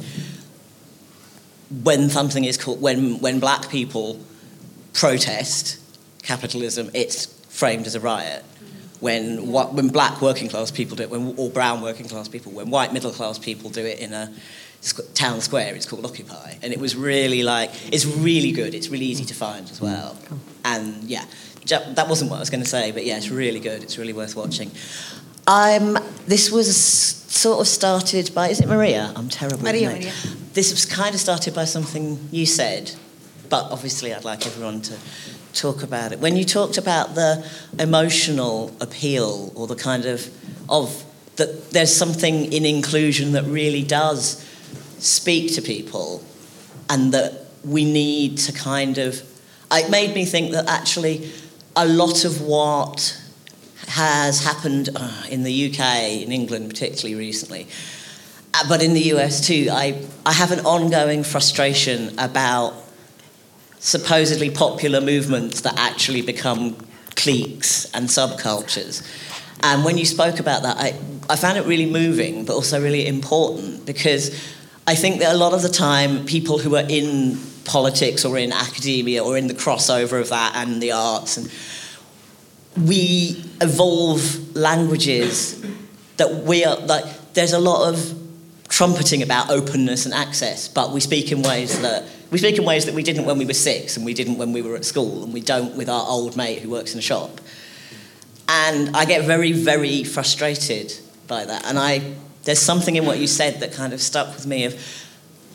when something is called, when, when black people protest capitalism, it's framed as a riot. When what, when black working class people do it, when, or brown working class people, when white middle class people do it in a town square, it's called Occupy. And it was really like, it's really good. It's really easy to find as well. And yeah, that wasn't what I was going to say, but yeah, it's really good. It's really worth watching. Um, this was sort of started by, is it Maria? I'm terrible. Maria, Maria. This was kind of started by something you said, but obviously I'd like everyone to talk about it. When you talked about the emotional appeal, or the kind of, of that there's something in inclusion that really does speak to people, and that we need to kind of, it made me think that actually a lot of what has happened uh, in the U K, in England particularly recently, uh, but in the U S too, I, I have an ongoing frustration about supposedly popular movements that actually become cliques and subcultures. And when you spoke about that, I, I found it really moving, but also really important, because I think that a lot of the time people who are in politics or in academia or in the crossover of that and the arts, and we evolve languages that we are, like, there's a lot of trumpeting about openness and access, but we speak in ways that we speak in ways that we didn't when we were six, and we didn't when we were at school, and we don't with our old mate who works in a shop. And I get very, very frustrated by that. And I there's something in what you said that kind of stuck with me of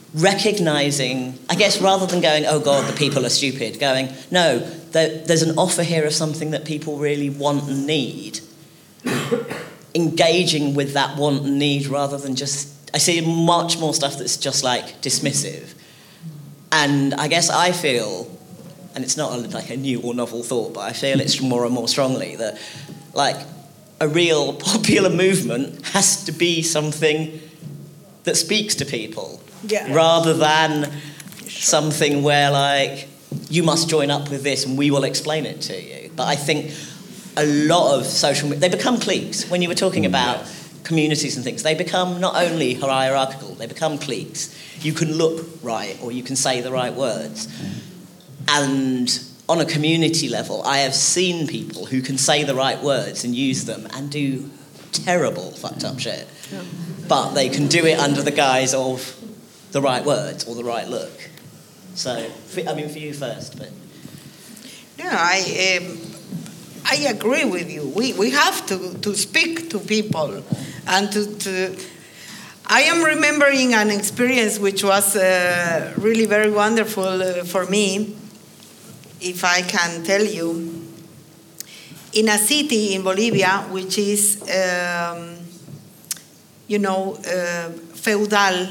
recognizing, I guess, rather than going, oh God, the people are stupid, going, no, there, there's an offer here of something that people really want and need. Engaging with that want and need rather than just, I see much more stuff that's just like dismissive. And I guess I feel, and it's not like a new or novel thought, but I feel it's more and more strongly that like a real popular movement has to be something that speaks to people. Yeah. Rather than something where like you must join up with this and we will explain it to you. But I think a lot of social media, they become cliques. When you were talking about communities and things, they become not only hierarchical, they become cliques. You can look right or you can say the right words. And on a community level, I have seen people who can say the right words and use them and do terrible fucked up shit. But they can do it under the guise of the right words or the right look. So, I mean, for you first, but... Yeah, I... Um, I agree with you. We we have to, to speak to people, and to, to. I am remembering an experience which was uh, really very wonderful uh, for me, if I can tell you. In a city in Bolivia, which is, um, you know, uh, feudal.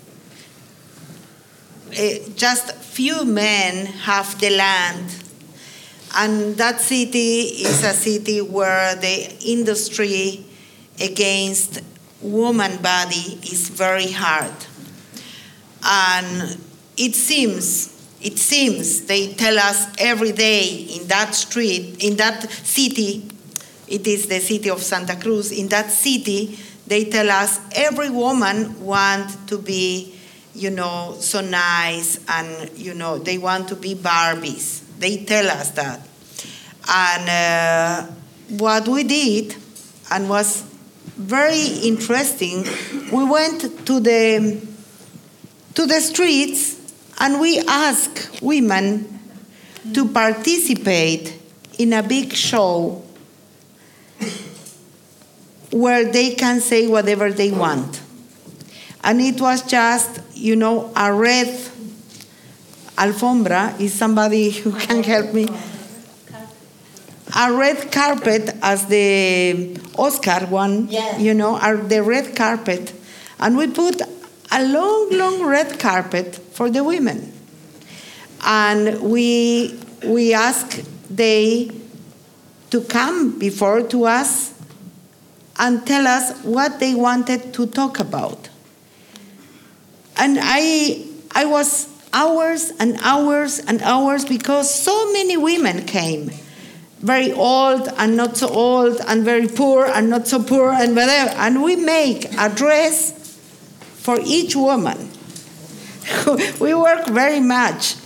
Uh, just few men have the land. And that city is a city where the industry against woman body is very hard. And it seems, it seems, they tell us every day in that street, in that city, it is the city of Santa Cruz, in that city, they tell us every woman wants to be, you know, so nice and, you know, they want to be Barbies. They tell us that. And uh, what we did, and was very interesting, we went to the, to the streets and we asked women to participate in a big show where they can say whatever they want. And it was just, you know, a red alfombra. Is somebody who can help me? A red carpet as the Oscar one, yeah. You know, are the red carpet. And we put a long, long red carpet for the women. And we, we asked they to come before to us and tell us what they wanted to talk about. And I, I was hours and hours and hours because so many women came, very old and not so old, and very poor and not so poor, and whatever. And we make a dress for each woman. We work very much.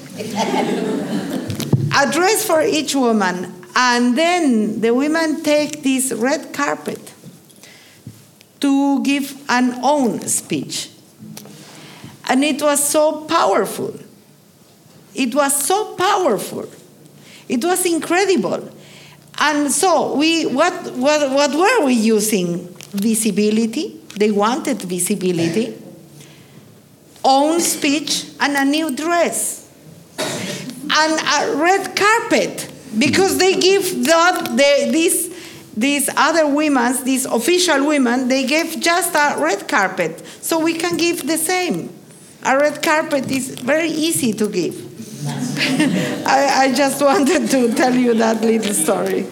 A dress for each woman. And then the women take this red carpet to give an own speech. And it was so powerful. It was so powerful. It was incredible. And so we, what, what, what were we using? Visibility. They wanted visibility. Own speech and a new dress. And a red carpet. Because they give that, they, these, these other women, these official women, they gave just a red carpet. So we can give the same. A red carpet is very easy to give. I, I just wanted to tell you that little story.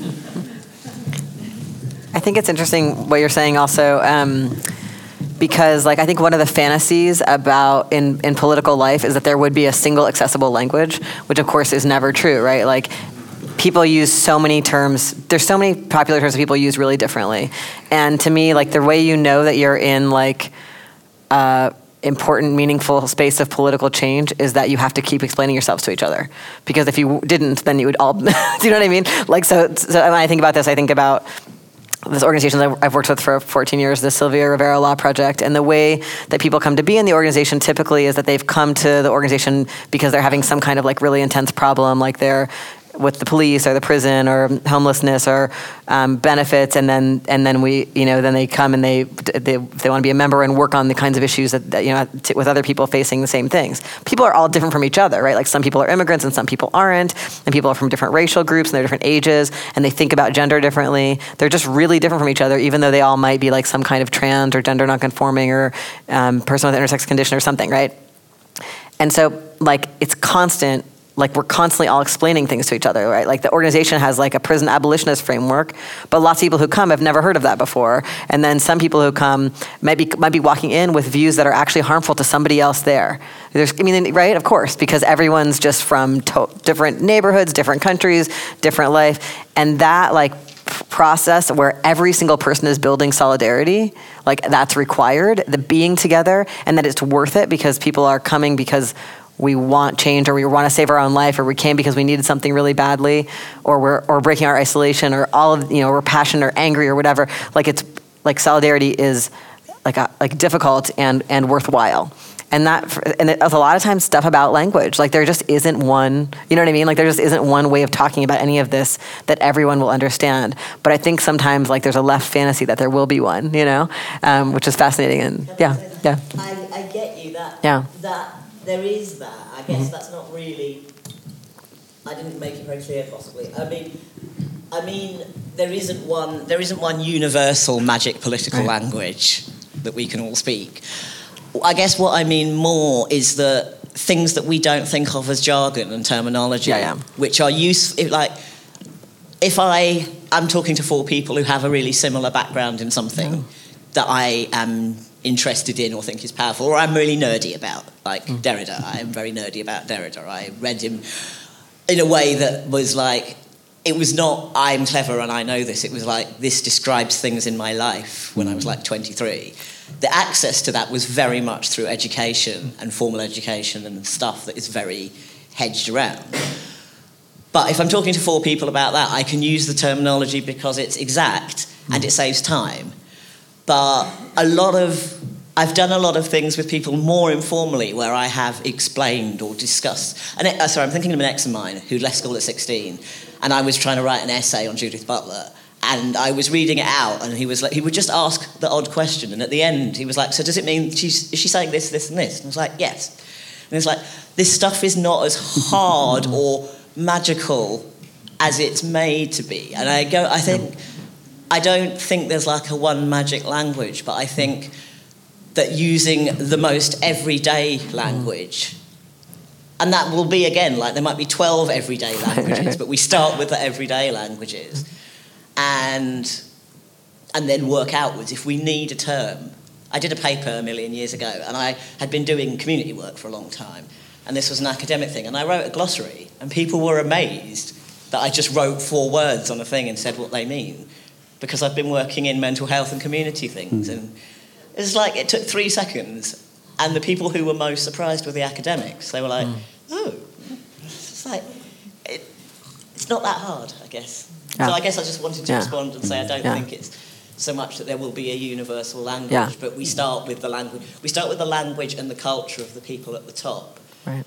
I think it's interesting what you're saying also, um, because like I think one of the fantasies about in, in political life is that there would be a single accessible language, which of course is never true, right? Like people use so many terms, there's so many popular terms that people use really differently. And to me, like the way you know that you're in like uh, important, meaningful space of political change is that you have to keep explaining yourselves to each other. Because if you didn't, then you would all, do you know what I mean? Like, so, so when I think about this, I think about this organization that I've worked with for fourteen years, the Sylvia Rivera Law Project, and the way that people come to be in the organization typically is that they've come to the organization because they're having some kind of like really intense problem, like they're with the police or the prison or homelessness or um, benefits, and then and then we you know then they come and they they, they want to be a member and work on the kinds of issues that, that you know t- with other people facing the same things. People are all different from each other, right? Like some people are immigrants and some people aren't, and people are from different racial groups and they're different ages, and they think about gender differently. They're just really different from each other, even though they all might be like some kind of trans or gender nonconforming or um, person with an intersex condition or something, right? And so like it's constant. Like we're constantly all explaining things to each other, right? Like the organization has like a prison abolitionist framework, but lots of people who come have never heard of that before. And then some people who come might be, might be walking in with views that are actually harmful to somebody else there. There's, I mean, right? Of course, because everyone's just from to- different neighborhoods, different countries, different life. And that like process where every single person is building solidarity, like that's required, the being together, and that it's worth it because people are coming because we want change, or we want to save our own life, or we came because we needed something really badly, or we're or breaking our isolation, or all of, you know, we're passionate or angry or whatever. Like it's like solidarity is like a, like difficult and and worthwhile. And that and it's a lot of times stuff about language. Like there just isn't one, you know what I mean? Like there just isn't one way of talking about any of this that everyone will understand. But I think sometimes like there's a left fantasy that there will be one, you know, um, which is fascinating. And yeah, yeah. I, I get you that. Yeah. That. There is that. I guess mm-hmm. that's not really. I didn't make it very clear, possibly. I mean, I mean, there isn't one. There isn't one universal magic political right. language that we can all speak. I guess what I mean more is the things that we don't think of as jargon and terminology, yeah, yeah. which are useful. Like, if I am talking to four people who have a really similar background in something mm. that I am interested in or think is powerful, or I'm really nerdy about, like mm. Derrida. I am very nerdy about Derrida. I read him in a way that was like, it was not, I'm clever and I know this. It was like, this describes things in my life when I was like twenty-three. The access to that was very much through education and formal education and stuff that is very hedged around. But if I'm talking to four people about that, I can use the terminology because it's exact mm. and it saves time. But a lot of, I've done a lot of things with people more informally where I have explained or discussed. And it, uh, sorry, I'm thinking of an ex of mine who left school at sixteen, and I was trying to write an essay on Judith Butler, and I was reading it out, and he was like, he would just ask the odd question, and at the end he was like, "So does it mean she's is she saying this, this, and this?" And I was like, "Yes." And it's like, this stuff is not as hard or magical as it's made to be. And I go, I think. I don't think there's like a one magic language, but I think that using the most everyday language, and that will be, again, like there might be twelve everyday languages, but we start with the everyday languages and and then work outwards. If we need a term, I did a paper a million years ago, and I had been doing community work for a long time, and this was an academic thing, and I wrote a glossary, and people were amazed that I just wrote four words on a thing and said what they mean. Because I've been working in mental health and community things. Mm. And it's like, it took three seconds, and the people who were most surprised were the academics. They were like, mm. oh, it's like, it, it's not that hard, I guess. Yeah. So I guess I just wanted to yeah. respond and say I don't yeah. think it's so much that there will be a universal language, yeah. but we start with the language. We start with the language and the culture of the people at the top. Right.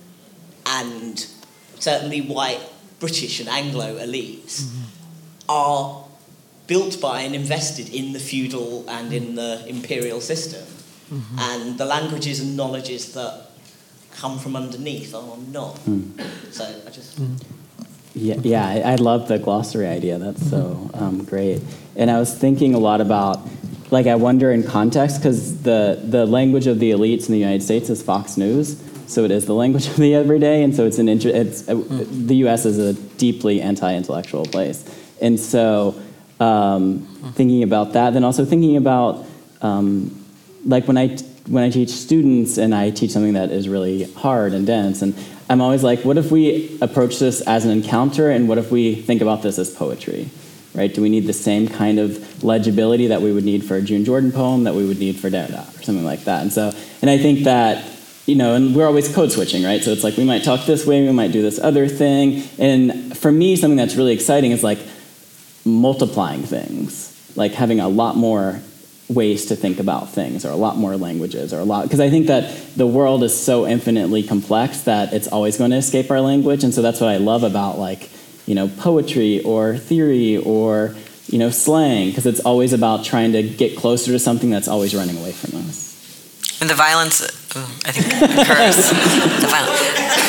And certainly white British and Anglo elites mm-hmm. are built by and invested in the feudal and in the imperial system. Mm-hmm. And the languages and knowledges that come from underneath are not. Mm. So I just... Mm. Yeah, yeah, I, I love the glossary idea. That's so um, great. And I was thinking a lot about, like, I wonder in context, because the, the language of the elites in the United States is Fox News, so it is the language of the everyday, and so it's an inter- it's uh, mm. the U S is a deeply anti-intellectual place. And so... Um, thinking about that, then also thinking about, um, like when I when I teach students and I teach something that is really hard and dense, and I'm always like, what if we approach this as an encounter, and what if we think about this as poetry, right? Do we need the same kind of legibility that we would need for a June Jordan poem that we would need for Derrida or something like that? And so, and I think that, you know, and we're always code switching, right? So it's like we might talk this way, we might do this other thing, and for me, something that's really exciting is like multiplying things, like having a lot more ways to think about things, or a lot more languages, or a lot, because I think that the world is so infinitely complex that it's always going to escape our language. And so that's what I love about, like, you know, poetry or theory or, you know, slang, because it's always about trying to get closer to something that's always running away from us. And the violence, oh, I think, occurs. the violence,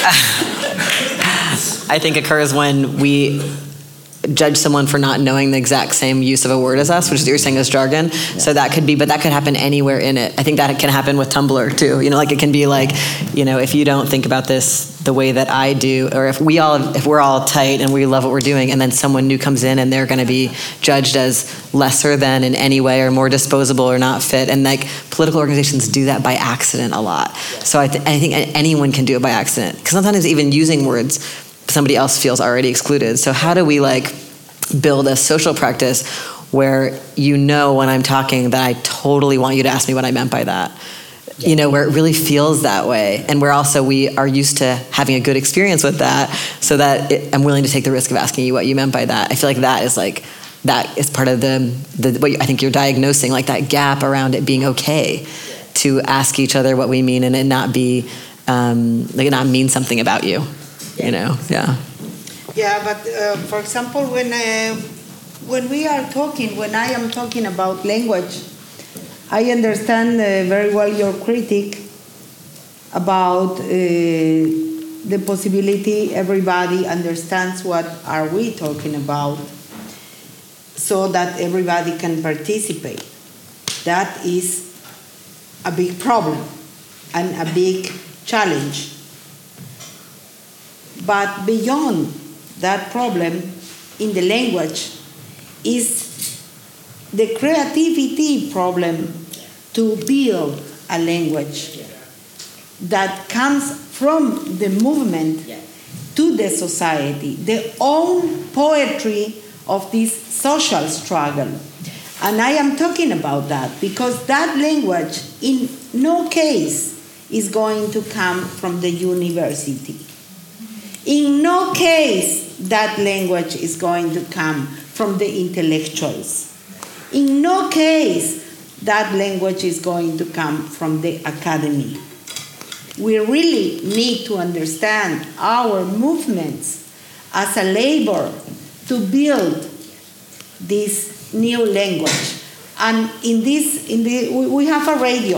I think occurs when we judge someone for not knowing the exact same use of a word as us, which is what you're saying is jargon. Yeah. So that could be, but that could happen anywhere in it. I think that can happen with Tumblr too. You know, like it can be like, you know, if you don't think about this the way that I do, or if we all, if we're all tight and we love what we're doing, and then someone new comes in and they're going to be judged as lesser than in any way, or more disposable, or not fit. And like political organizations do that by accident a lot. Yeah. So I, th- I think anyone can do it by accident, because sometimes even using words, somebody else feels already excluded. So how do we like build a social practice where you know when I'm talking that I totally want you to ask me what I meant by that? Yeah. You know, where it really feels that way, and where also we are used to having a good experience with that, so that it, I'm willing to take the risk of asking you what you meant by that. I feel like that is like, that is part of the, the what I think you're diagnosing, like that gap around it being okay to ask each other what we mean, and it not be, um, like it not mean something about you. You know, yeah. Yeah, but uh, for example, when uh, when we are talking, when I am talking about language, I understand uh, very well your critique about uh, the possibility everybody understands what are we talking about, so that everybody can participate. That is a big problem and a big challenge. But beyond that problem in the language is the creativity problem to build a language that comes from the movement to the society, the own poetry of this social struggle. And I am talking about that because that language in no case is going to come from the university. In no case that language is going to come from the intellectuals. In no case that language is going to come from the academy. We really need to understand our movements as a labor to build this new language. And in this, in the, we have a radio.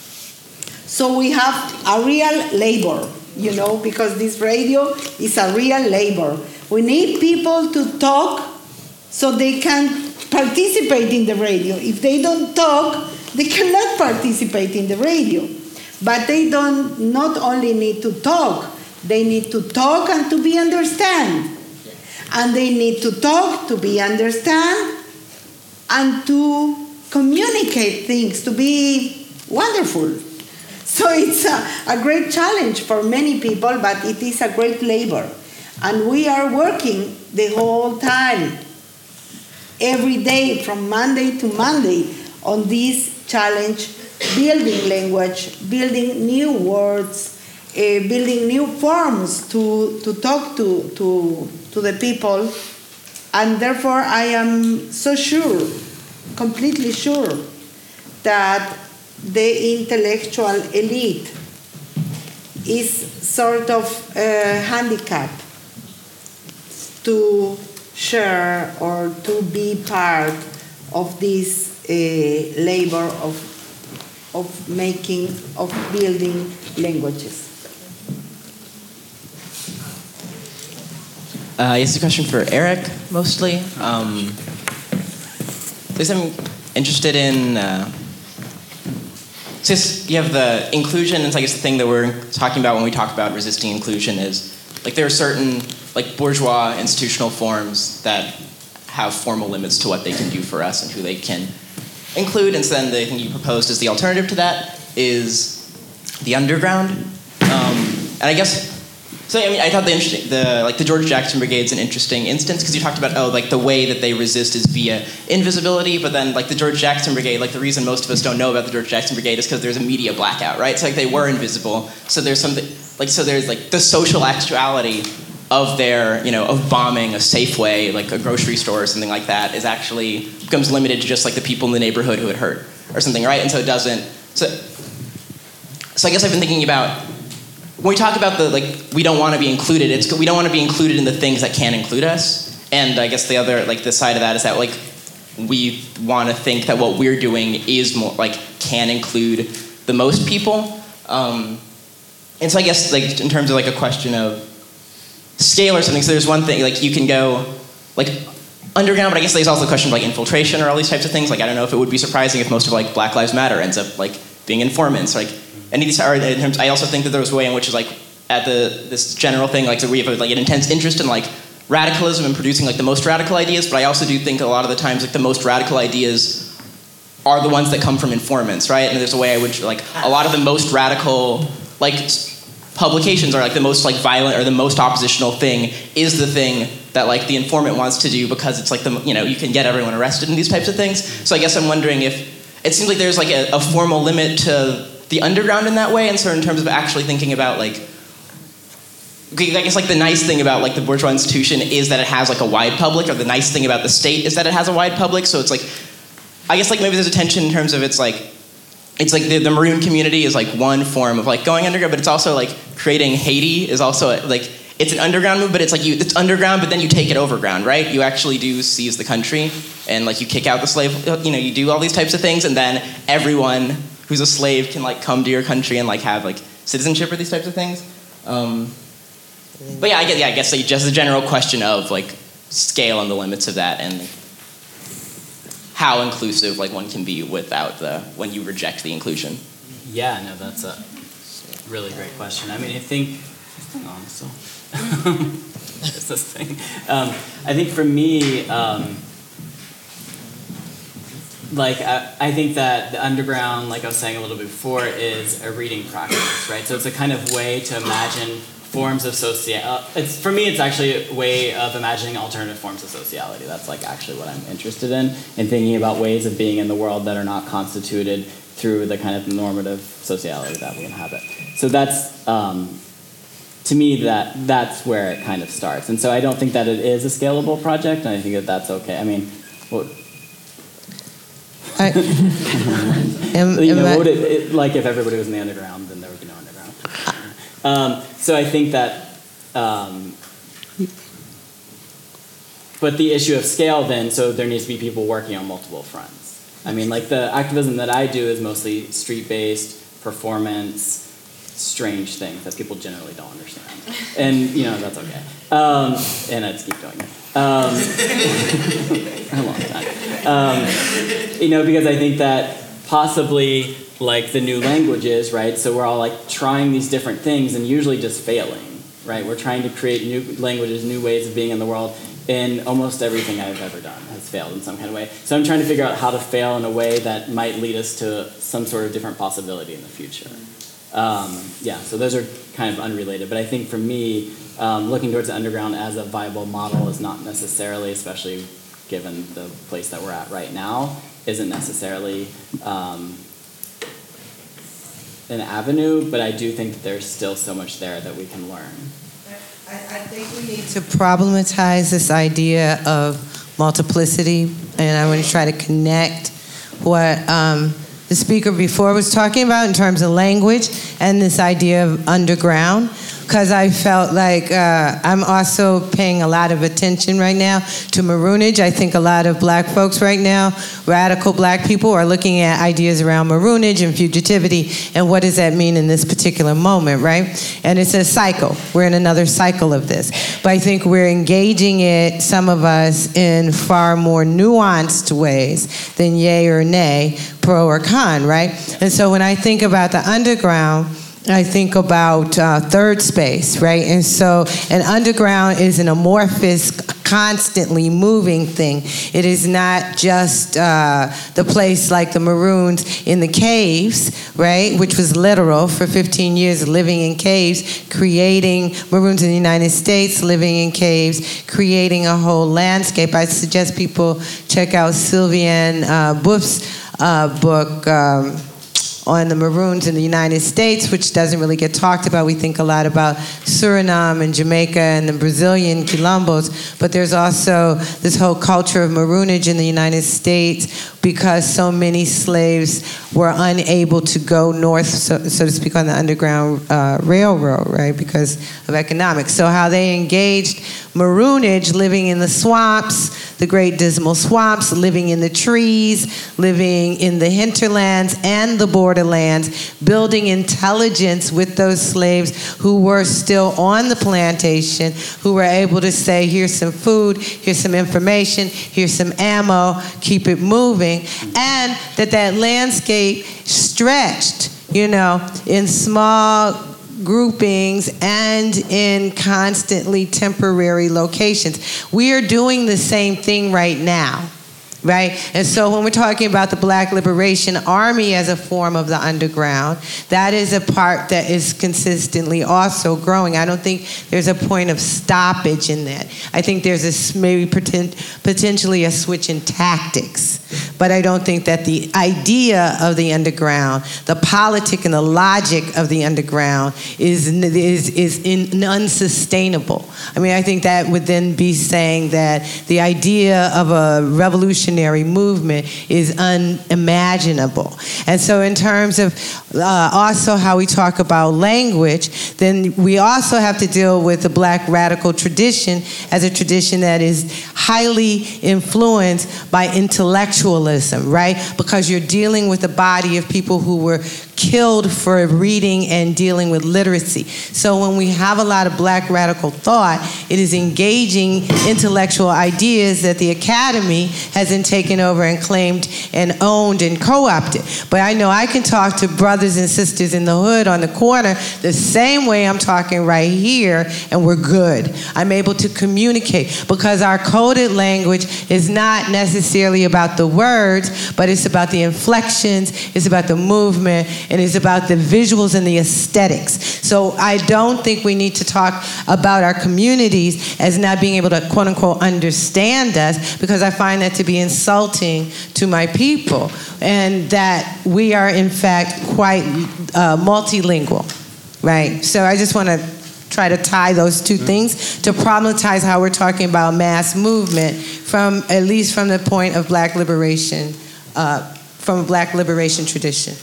So we have a real labor. You know, because this radio is a real labor. We need people to talk so they can participate in the radio. If they don't talk, they cannot participate in the radio. But they don't not only need to talk, they need to talk and to be understand. And they need to talk to be understand and to communicate things, to be wonderful. So it's a, a great challenge for many people, but it is a great labor. And we are working the whole time, every day, from Monday to Monday, on this challenge, building language, building new words, uh, building new forms to, to talk to, to, to the people. And therefore, I am so sure, completely sure, that the intellectual elite is sort of a handicap to share or to be part of this uh, labor of, of making, of building languages. Uh, it's a question for Eric, mostly. Um, because I'm interested in... Uh, Since you have the inclusion, and I guess the thing that we're talking about when we talk about resisting inclusion is, like, there are certain, like, bourgeois institutional forms that have formal limits to what they can do for us and who they can include, and so then the thing you proposed as the alternative to that is the underground. Um, and I guess, so I mean, I thought the interesting, the like the George Jackson Brigade's an interesting instance because you talked about, oh, like the way that they resist is via invisibility, but then like the George Jackson Brigade, like the reason most of us don't know about the George Jackson Brigade is because there's a media blackout, right? So like they were invisible. So there's something, like, so there's like the social actuality of their, you know, of bombing a Safeway, like a grocery store or something like that, is actually becomes limited to just like the people in the neighborhood who it hurt, or something, right? And so it doesn't. So, so I guess I've been thinking about when we talk about the like we don't want to be included. It's we don't want to be included in the things that can include us. And I guess the other like the side of that is that like we want to think that what we're doing is more like can include the most people. Um, and so I guess like in terms of like a question of scale or something. So there's one thing like you can go like underground, but I guess there's also the question of like infiltration or all these types of things. Like I don't know if it would be surprising if most of like Black Lives Matter ends up like being informants. Like any of these are in terms. I also think that there was a way in which is like at the this general thing like so we have like an intense interest in like radicalism and producing like the most radical ideas. But I also do think a lot of the times like the most radical ideas are the ones that come from informants, right? And there's a way I would like a lot of the most radical like publications are like the most like violent or the most oppositional thing is the thing that like the informant wants to do because it's like the you know you can get everyone arrested in these types of things. So I guess I'm wondering if it seems like there's like a, a formal limit to the underground in that way, and so in terms of actually thinking about like I guess like the nice thing about like the bourgeois institution is that it has like a wide public, or the nice thing about the state is that it has a wide public. So it's like I guess like maybe there's a tension in terms of it's like it's like the, the maroon community is like one form of like going underground, but it's also like creating Haiti is also like it's an underground move, but it's like you it's underground, but then you take it overground, right? You actually do seize the country and like you kick out the slave, you know, you do all these types of things, and then everyone who's a slave can like come to your country and like have like citizenship or these types of things. Um, but yeah, I guess yeah, I guess like just the general question of like scale and the limits of that, and how inclusive like one can be without the when you reject the inclusion. Yeah, no, that's a really great question. I mean, I think oh, so it's this thing. Um, I think for me, um, like I, I think that the underground, like I was saying a little bit before, is a reading practice, right? So it's a kind of way to imagine forms of social. Uh, it's for me, it's actually a way of imagining alternative forms of sociality. That's like actually what I'm interested in, in thinking about ways of being in the world that are not constituted through the kind of normative sociality that we inhabit. So that's um, to me that that's where it kind of starts. And so I don't think that it is a scalable project, and I think that that's okay. I mean, what? I, am, you know, what would it, it, like if everybody was in the underground, then there would be no underground. Um, so I think that, um, but the issue of scale then, so there needs to be people working on multiple fronts. I mean, like the activism that I do is mostly street-based, performance, strange things that people generally don't understand. And, you know, that's okay. Um, and I just keep doing it. Um, a long time. Um, you know, because I think that possibly like the new languages, right? So we're all like trying these different things and usually just failing, right? We're trying to create new languages, new ways of being in the world, and almost everything I've ever done has failed in some kind of way. So I'm trying to figure out how to fail in a way that might lead us to some sort of different possibility in the future. Um, yeah, so those are kind of unrelated, but I think for me, um, looking towards the underground as a viable model is not necessarily, especially given the place that we're at right now, isn't necessarily um, an avenue, but I do think that there's still so much there that we can learn. I, I think we need to problematize this idea of multiplicity, and I want to try to connect what um, the speaker before was talking about in terms of language and this idea of underground, because I felt like uh, I'm also paying a lot of attention right now to maroonage. I think a lot of black folks right now, radical black people, are looking at ideas around maroonage and fugitivity and what does that mean in this particular moment, right? And it's a cycle. We're in another cycle of this. But I think we're engaging it, some of us, in far more nuanced ways than yay or nay, pro or con, right? And so when I think about the underground, I think about uh, third space, right? And so an underground is an amorphous, constantly moving thing. It is not just uh, the place like the Maroons in the caves, right? Which was literal for fifteen years, living in caves, creating Maroons in the United States, living in caves, creating a whole landscape. I suggest people check out Sylviane uh, Bouff's uh, book, um, on the Maroons in the United States, which doesn't really get talked about. We think a lot about Suriname and Jamaica and the Brazilian quilombos, but there's also this whole culture of maroonage in the United States because so many slaves were unable to go north, so, so to speak, on the Underground uh, Railroad, right, because of economics. So how they engaged maroonage, living in the swamps, the Great Dismal Swamps, living in the trees, living in the hinterlands and the borderlands, building intelligence with those slaves who were still on the plantation, who were able to say, here's some food, here's some information, here's some ammo, keep it moving, and that that landscape stretched, you know, in small groupings and in constantly temporary locations. We are doing the same thing right now, right? And so when we're talking about the Black Liberation Army as a form of the underground, that is a part that is consistently also growing. I don't think there's a point of stoppage in that. I think there's a, maybe poten- potentially a switch in tactics. But I don't think that the idea of the underground, the politic and the logic of the underground is, is, is in, unsustainable. I mean, I think that would then be saying that the idea of a revolutionary movement is unimaginable. And so in terms of uh, also how we talk about language, then we also have to deal with the Black radical tradition as a tradition that is highly influenced by intellectualism, right? Because you're dealing with a body of people who were killed for reading and dealing with literacy. So when we have a lot of Black radical thought, it is engaging intellectual ideas that the academy has then taken over and claimed and owned and co-opted. But I know I can talk to brothers and sisters in the hood on the corner the same way I'm talking right here, and we're good. I'm able to communicate because our coded language is not necessarily about the words, but it's about the inflections, it's about the movement, and it's about the visuals and the aesthetics. So I don't think we need to talk about our communities as not being able to, quote unquote, understand us, because I find that to be insulting to my people, and that we are in fact quite uh, multilingual, right? So I just want to try to tie those two things to problematize how we're talking about mass movement from, at least from the point of Black liberation, uh, from a Black liberation tradition.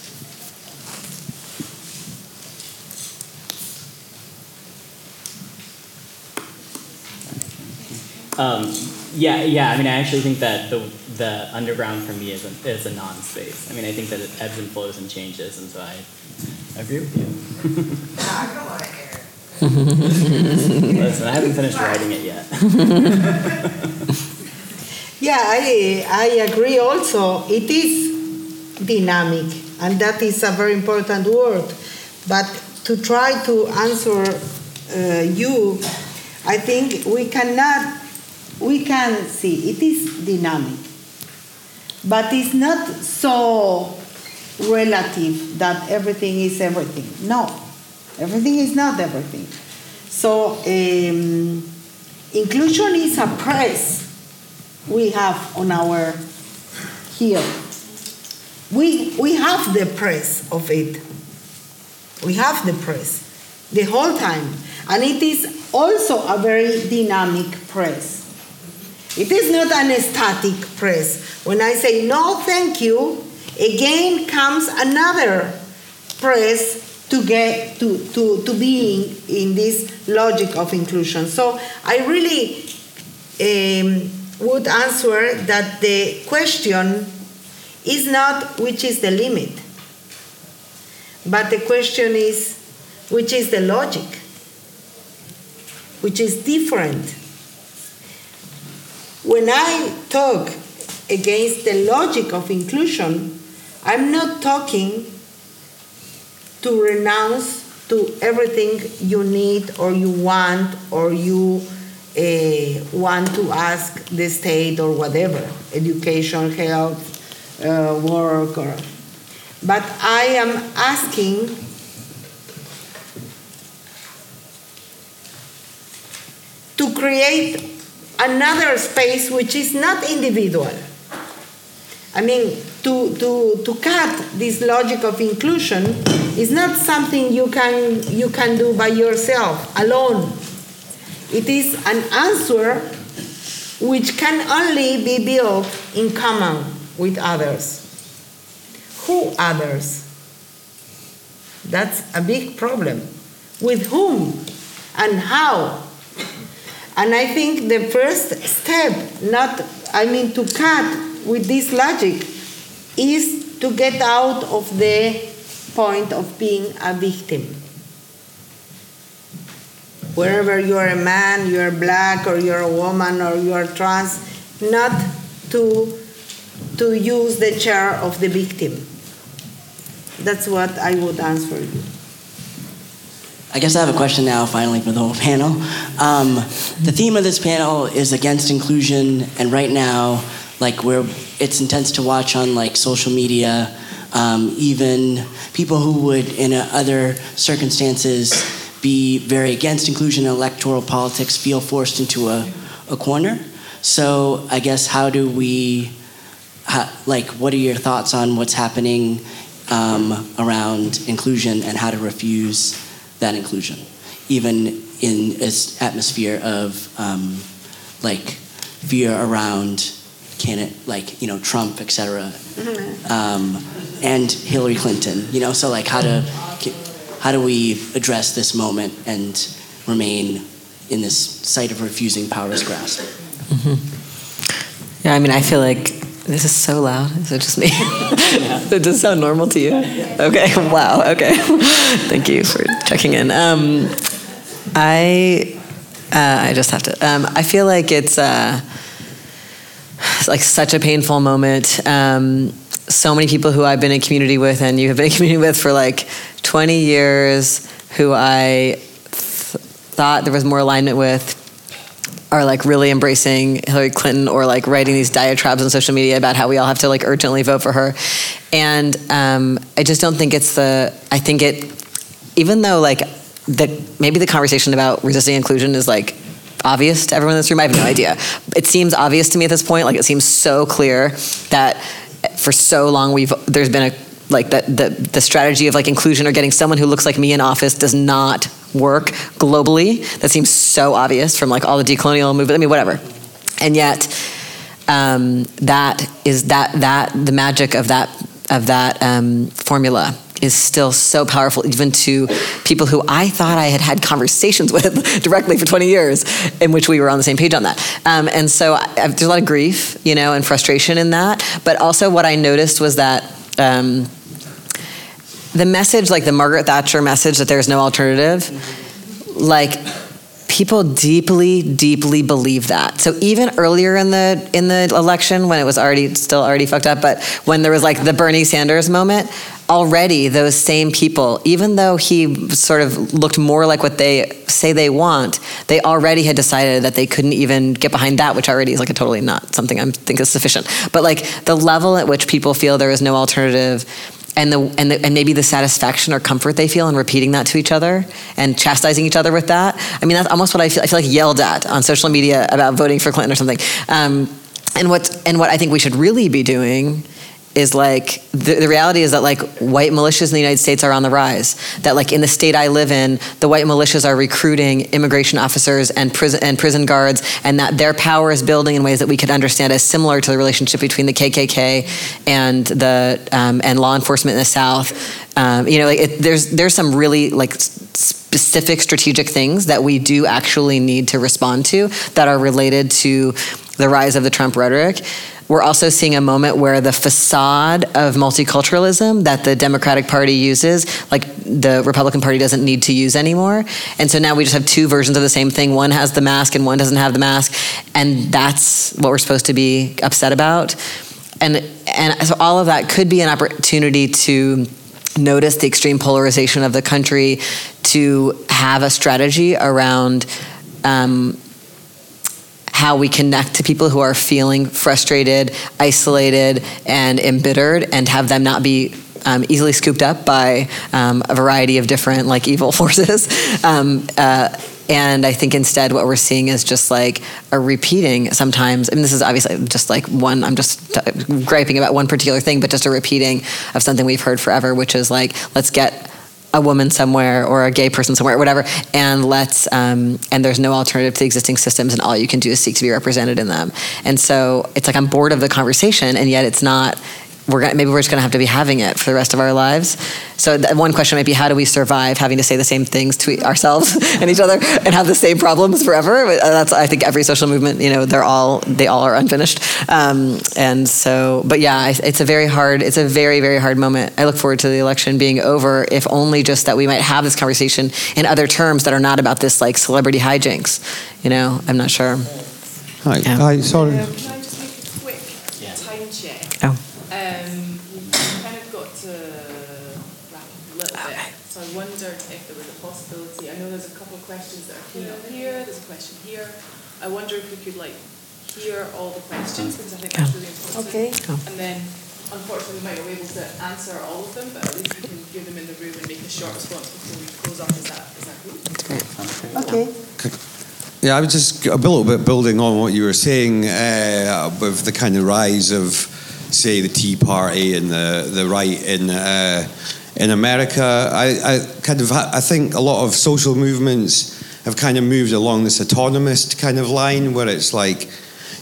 Um, yeah, yeah. I mean, I actually think that the the underground for me is a, is a non-space. I mean, I think that it ebbs and flows and changes, and so I agree with you. Listen, I haven't finished writing it yet. Yeah, I I agree. Also, it is dynamic, and that is a very important word. But to try to answer uh, you, I think we cannot. We can see it is dynamic, but it's not so relative that everything is everything. No, everything is not everything. So um, inclusion is a press we have on our here. We we have the press of it. We have the press the whole time, and it is also a very dynamic press. It is not an static press. When I say no, thank you, again comes another press to get to, to, to being in this logic of inclusion. So I really um, would answer that the question is not which is the limit, but the question is which is the logic, which is different. When I talk against the logic of inclusion, I'm not talking to renounce to everything you need or you want or you uh, want to ask the state or whatever, education, health, uh, work, or, but I am asking to create another space which is not individual. I mean, to, to, to cut this logic of inclusion is not something you can, you can do by yourself, alone. It is an answer which can only be built in common with others. Who others? That's a big problem. With whom and how? And I think the first step, not, I mean, to cut with this logic, is to get out of the point of being a victim. Wherever you are a man, you are black, or you are a woman, or you are trans, not to, to use the chair of the victim. That's what I would answer you. I guess I have a question now, finally, for the whole panel. Um, the theme of this panel is against inclusion, and right now, like, we're, it's intense to watch on like social media. Um, even people who would, in uh, other circumstances, be very against inclusion in electoral politics feel forced into a, a corner. So I guess how do we, how, like, what are your thoughts on what's happening um, around inclusion and how to refuse that inclusion, even in this atmosphere of um, like fear around candidate, like, you know, Trump, et cetera, mm-hmm. um, and Hillary Clinton, you know, so like how to, how do we address this moment and remain in this site of refusing power's grasp? Mm-hmm. Yeah, I mean, I feel like this is so loud. Is it just me? It does sound normal to you? Okay, wow, okay. Thank you for checking in. Um, I, uh, I just have to, um, I feel like it's, uh, it's like such a painful moment. Um, so many people who I've been in community with, and you have been in community with for like twenty years, who I th- thought there was more alignment with, are like really embracing Hillary Clinton, or like writing these diatribes on social media about how we all have to like urgently vote for her. And um, I just don't think it's the, I think it, even though like the, maybe the conversation about resisting inclusion is like obvious to everyone in this room, I have no idea. It seems obvious to me at this point. Like, it seems so clear that for so long we've, there's been a, like the, the, the strategy of like inclusion or getting someone who looks like me in office does not work globally. That seems so obvious from like all the decolonial movement, I mean, whatever. And yet um, that is that, that the magic of that, of that um, formula is still so powerful, even to people who I thought I had had conversations with directly for twenty years, in which we were on the same page on that. Um, and so I, there's a lot of grief, you know, and frustration in that. But also what I noticed was that um, the message, like the Margaret Thatcher message that there's no alternative, like people deeply, deeply believe that. So even earlier in the in the election, when it was already still already fucked up, but when there was like the Bernie Sanders moment, already those same people, even though he sort of looked more like what they say they want, they already had decided that they couldn't even get behind that, which already is like a totally not something I think is sufficient. But like the level at which people feel there is no alternative, and the and the, and maybe the satisfaction or comfort they feel in repeating that to each other and chastising each other with that. I mean, that's almost what I feel. I feel like yelled at on social media about voting for Clinton or something. Um, and what and what I think we should really be doing is like, the, the reality is that like white militias in the United States are on the rise. That like in the state I live in, the white militias are recruiting immigration officers and prison and prison guards, and that their power is building in ways that we could understand as similar to the relationship between the K K K and the um, and law enforcement in the South. Um, you know, like it, there's there's some really like specific strategic things that we do actually need to respond to that are related to the rise of the Trump rhetoric. We're also seeing a moment where the facade of multiculturalism that the Democratic Party uses, like the Republican Party doesn't need to use anymore. And so now we just have two versions of the same thing. One has the mask and one doesn't have the mask. And that's what we're supposed to be upset about. And, and so all of that could be an opportunity to notice the extreme polarization of the country, to have a strategy around um, how we connect to people who are feeling frustrated, isolated, and embittered, and have them not be um, easily scooped up by um, a variety of different like evil forces. Um, uh, and I think instead what we're seeing is just like a repeating sometimes, I mean, this is obviously just like one, I'm just t- griping about one particular thing, but just a repeating of something we've heard forever, which is like, let's get a woman somewhere or a gay person somewhere or whatever, and let's um, and there's no alternative to the existing systems, and all you can do is seek to be represented in them. And so it's like I'm bored of the conversation, and yet it's not. We're gonna, maybe we're just going to have to be having it for the rest of our lives. So th- one question might be, how do we survive having to say the same things to ourselves and each other and have the same problems forever? That's, I think, every social movement. You know, they're all they all are unfinished. Um, and so, but yeah, it's a very hard. It's a very very hard moment. I look forward to the election being over, if only just that we might have this conversation in other terms that are not about this like celebrity hijinks. You know, I'm not sure. Hi, yeah. hi, sorry. Uh, can I just make a quick yeah. time check? Oh. Um, we've kind of got to wrap up a little okay. bit, so I wondered if there was a possibility. I know there's a couple of questions that are coming up here. There's a question here. I wonder if we could like hear all the questions, because I think that's really important. Okay. Oh. And then, unfortunately, we might not be able to answer all of them, but at least we can give them in the room and make a short response before we close off. Is that is that cool? Okay. Yeah, I was just a little bit building on what you were saying uh, with the kind of rise of, say, the Tea Party and the the right in uh, in America. I, I kind of I think a lot of social movements have kind of moved along this autonomist kind of line, where it's like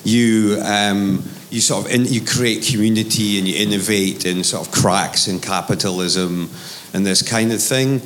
you um, you sort of in, you create community and you innovate in sort of cracks in capitalism and this kind of thing.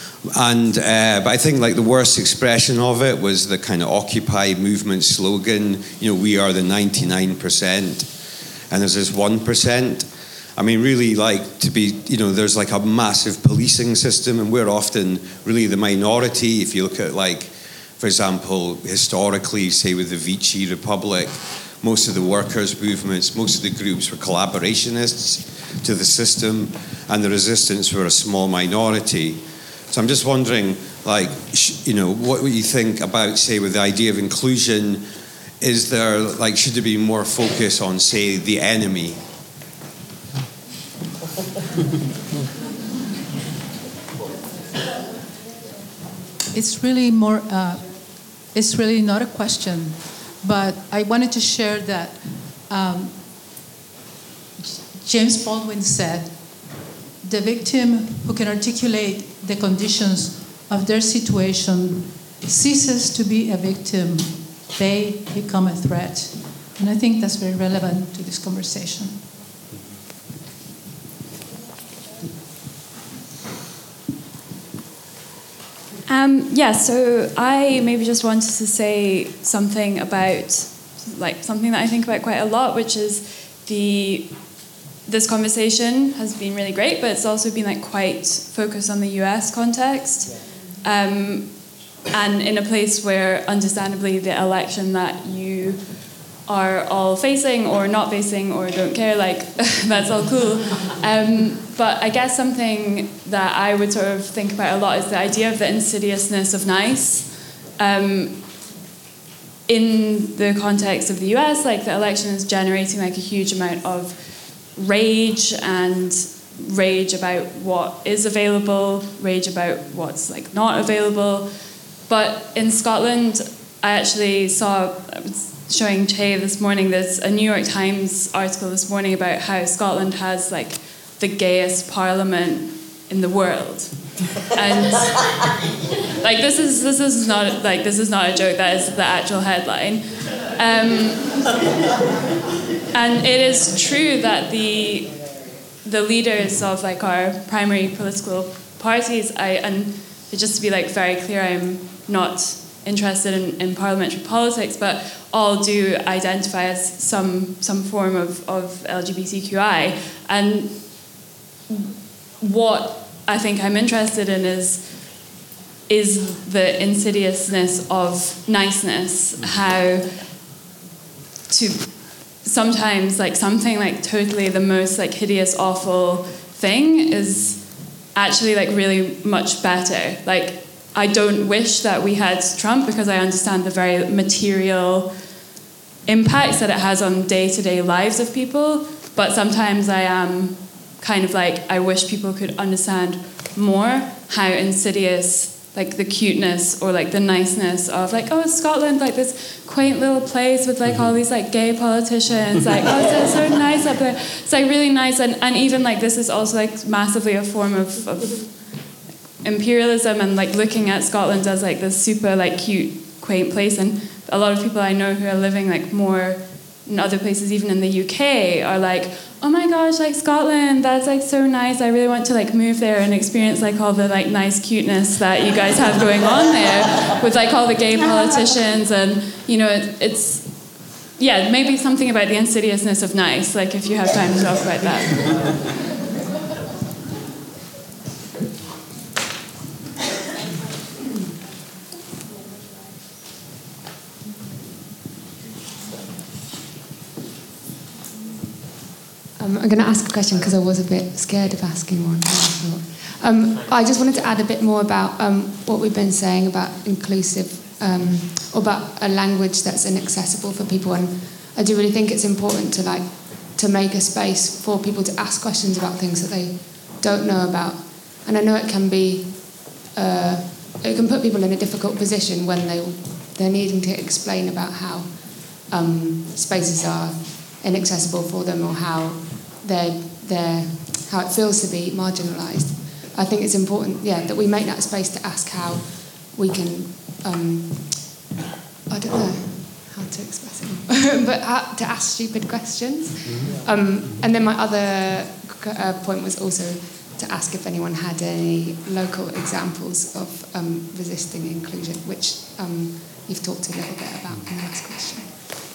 And uh, but I think like the worst expression of it was the kind of Occupy movement slogan. You know, we are the ninety-nine percent, and there's this one percent. I mean, really, like to be, you know, there's like a massive policing system, and we're often really the minority. If you look at, like, for example, historically, say with the Vichy Republic, most of the workers' movements, most of the groups were collaborationists to the system, and the resistance were a small minority. So I'm just wondering, like, sh- you know, what would you think about, say, with the idea of inclusion? Is there, like, should there be more focus on, say, the enemy? It's really more, uh, it's really not a question, but I wanted to share that um, James Baldwin said, the victim who can articulate the conditions of their situation ceases to be a victim. They become a threat. And I think that's very relevant to this conversation. Um, yeah, so I maybe just wanted to say something about, like, something that I think about quite a lot, which is the this conversation has been really great, but it's also been like quite focused on the U S context, um, and in a place where, understandably, the election that you are all facing or not facing or don't care, like, that's all cool. Um, but I guess something that I would sort of think about a lot is the idea of the insidiousness of nice. Um, in the context of the U S, like, the election is generating like a huge amount of rage and rage about what is available, rage about what's like not available. But in Scotland, I actually saw, I was showing Che this morning, there's a New York Times article this morning about how Scotland has like the gayest parliament in the world. And like this is this is not like this is not a joke, that is the actual headline. Um, And it is true that the the leaders of like our primary political parties, I and just to be like very clear, I'm not interested in, in parliamentary politics, but all do identify as some some form of, of L G B T Q I. And what I think I'm interested in is is the insidiousness of niceness, how to sometimes like something like totally the most like hideous, awful thing is actually like really much better. Like, I don't wish that we had Trump, because I understand the very material impacts that it has on day-to-day lives of people, but sometimes I am kind of like, I wish people could understand more how insidious like the cuteness or like the niceness of like, oh, Scotland, like this quaint little place with like all these like gay politicians, like, oh, it's so nice up there. It's like really nice, and, and even like this is also like massively a form of, of imperialism and like looking at Scotland as like this super like cute, quaint place, and a lot of people I know who are living like more in other places, even in the U K, are like, oh my gosh, like Scotland, that's like so nice. I really want to like move there and experience like all the like nice cuteness that you guys have going on there with like all the gay politicians, and you know, it, it's yeah, maybe something about the insidiousness of nice. Like if you have time to talk about that. Um, I'm going to ask a question because I was a bit scared of asking one. Um, I just wanted to add a bit more about um, what we've been saying about inclusive, um, or about a language that's inaccessible for people. And I do really think it's important to like to make a space for people to ask questions about things that they don't know about. And I know it can be, uh, it can put people in a difficult position when they they're needing to explain about how um, spaces are inaccessible for them, or how they're, they're, how it feels to be marginalised. I think it's important, yeah, that we make that space to ask how we can, um, I don't know how to express it, but how, to ask stupid questions. Um, and then my other uh, point was also to ask if anyone had any local examples of um, resisting inclusion, which um, you've talked a little bit about in the last question.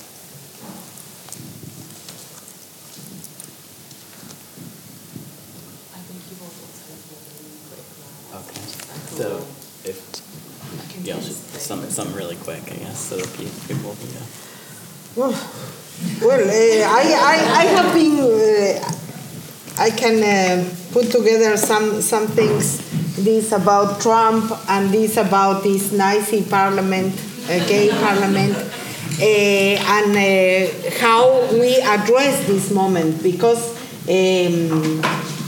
So, if yeah, something something really quick, I guess, so that people can go. Well, well uh, I, I I have been uh, I can uh, put together some some things. This about Trump and this about this Nazi parliament, uh, gay parliament, uh, and uh, how we address this moment, because. Um,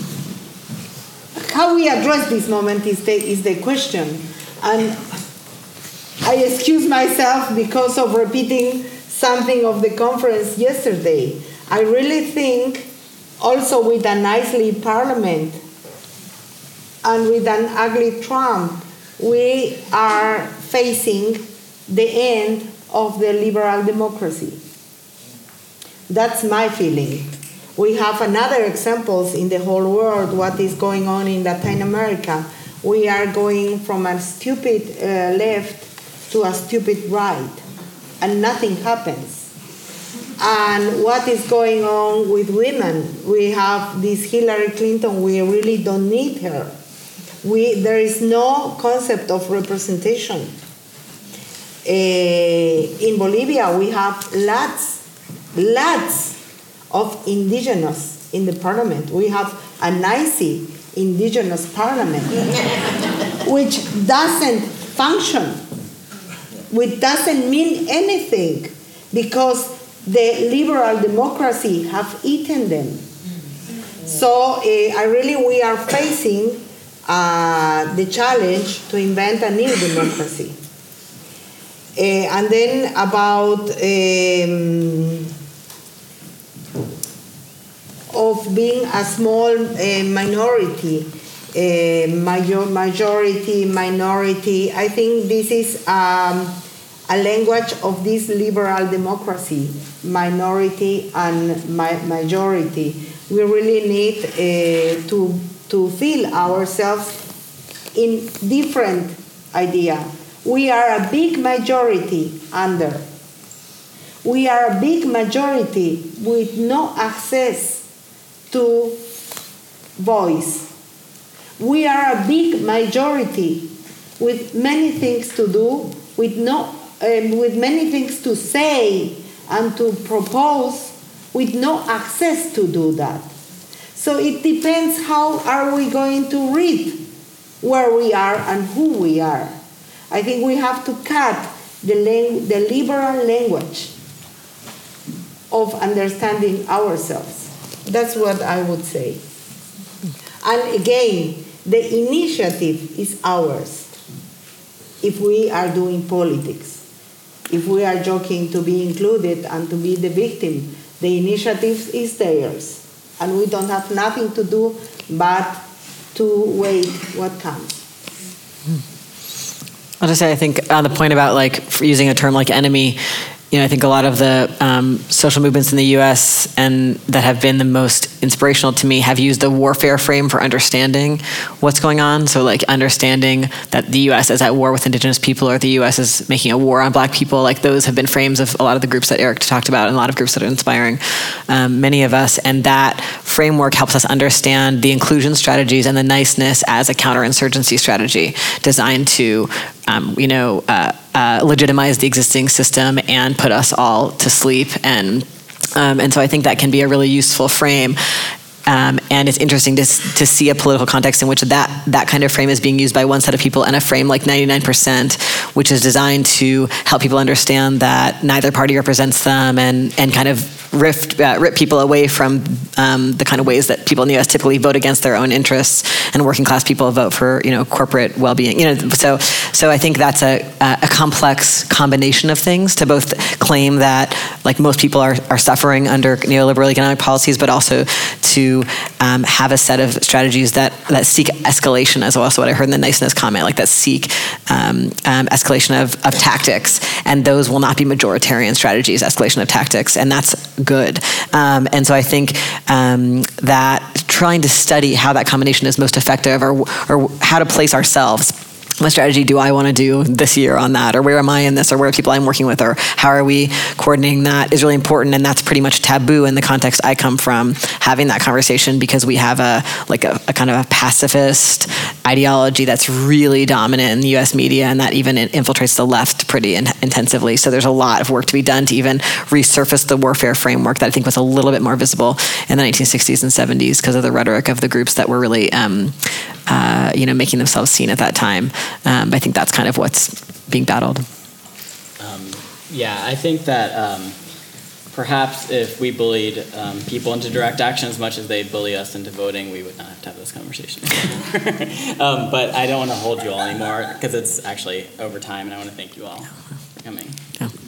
How we address this moment is the, is the question. And I excuse myself because of repeating something of the conference yesterday. I really think also with a nicely parliament and with an ugly Trump, we are facing the end of the liberal democracy. That's my feeling. We have another examples in the whole world, what is going on in Latin America. We are going from a stupid uh, left to a stupid right, and nothing happens. And what is going on with women? We have this Hillary Clinton, we really don't need her. We, there is no concept of representation. Uh, in Bolivia, we have lots, lots of indigenous in the parliament. We have a Nazi indigenous parliament, which doesn't function, which doesn't mean anything, because the liberal democracy have eaten them. So uh, I really, we are facing uh, the challenge to invent a new democracy. Uh, and then about um, of being a small uh, minority, uh, major, majority, minority. I think this is um, a language of this liberal democracy, minority and mi- majority. We really need uh, to, to feel ourselves in different idea. We are a big majority under. We are a big majority with no access to voice. We are a big majority with many things to do, with no, um, with many things to say and to propose, with no access to do that. So it depends how are we going to read where we are and who we are. I think we have to cut the, lang- the liberal language of understanding ourselves. That's what I would say. And again, the initiative is ours. If we are doing politics, if we are joking to be included and to be the victim, the initiative is theirs. And we don't have nothing to do but to wait what comes. I'll just say, I think on the point about like for using a term like enemy, you know, I think a lot of the um, social movements in the U S and that have been the most inspirational to me have used the warfare frame for understanding what's going on. So like understanding that the U S is at war with indigenous people, or the U S is making a war on black people. Like those have been frames of a lot of the groups that Eric talked about and a lot of groups that are inspiring um, many of us. And that framework helps us understand the inclusion strategies and the niceness as a counterinsurgency strategy designed to Um, you know, uh, uh, legitimize the existing system and put us all to sleep. And um, and so I think that can be a really useful frame. Um, and it's interesting to, to see a political context in which that, that kind of frame is being used by one set of people, and a frame like ninety-nine percent, which is designed to help people understand that neither party represents them, and, and kind of rift, uh, rip people away from um, the kind of ways that people in the U S typically vote against their own interests, and working class people vote for, you know, corporate well-being. You know, so so I think that's a, a complex combination of things to both claim that like most people are, are suffering under neoliberal economic policies, but also to um, have a set of strategies that, that seek escalation, as also what I heard in the niceness comment, like that seek um, um, escalation of, of tactics, and those will not be majoritarian strategies, escalation of tactics, and that's good. Um, and so I think um, that trying to study how that combination is most effective, or, or how to place ourselves. What strategy do I want to do this year on that? Or where am I in this? Or where are people I'm working with? Or how are we coordinating that is really important. And that's pretty much taboo in the context I come from, having that conversation, because we have a like a, a kind of a pacifist ideology that's really dominant in the U S media, and that even infiltrates the left pretty in, intensively. So there's a lot of work to be done to even resurface the warfare framework that I think was a little bit more visible in the nineteen sixties and seventies because of the rhetoric of the groups that were really um, uh, you know, making themselves seen at that time. Um, I think that's kind of what's being battled. Um, yeah, I think that um, perhaps if we bullied um, people into direct action as much as they bully us into voting, we would not have to have this conversation anymore. um, but I don't want to hold you all anymore, because it's actually over time, and I want to thank you all for coming. Yeah.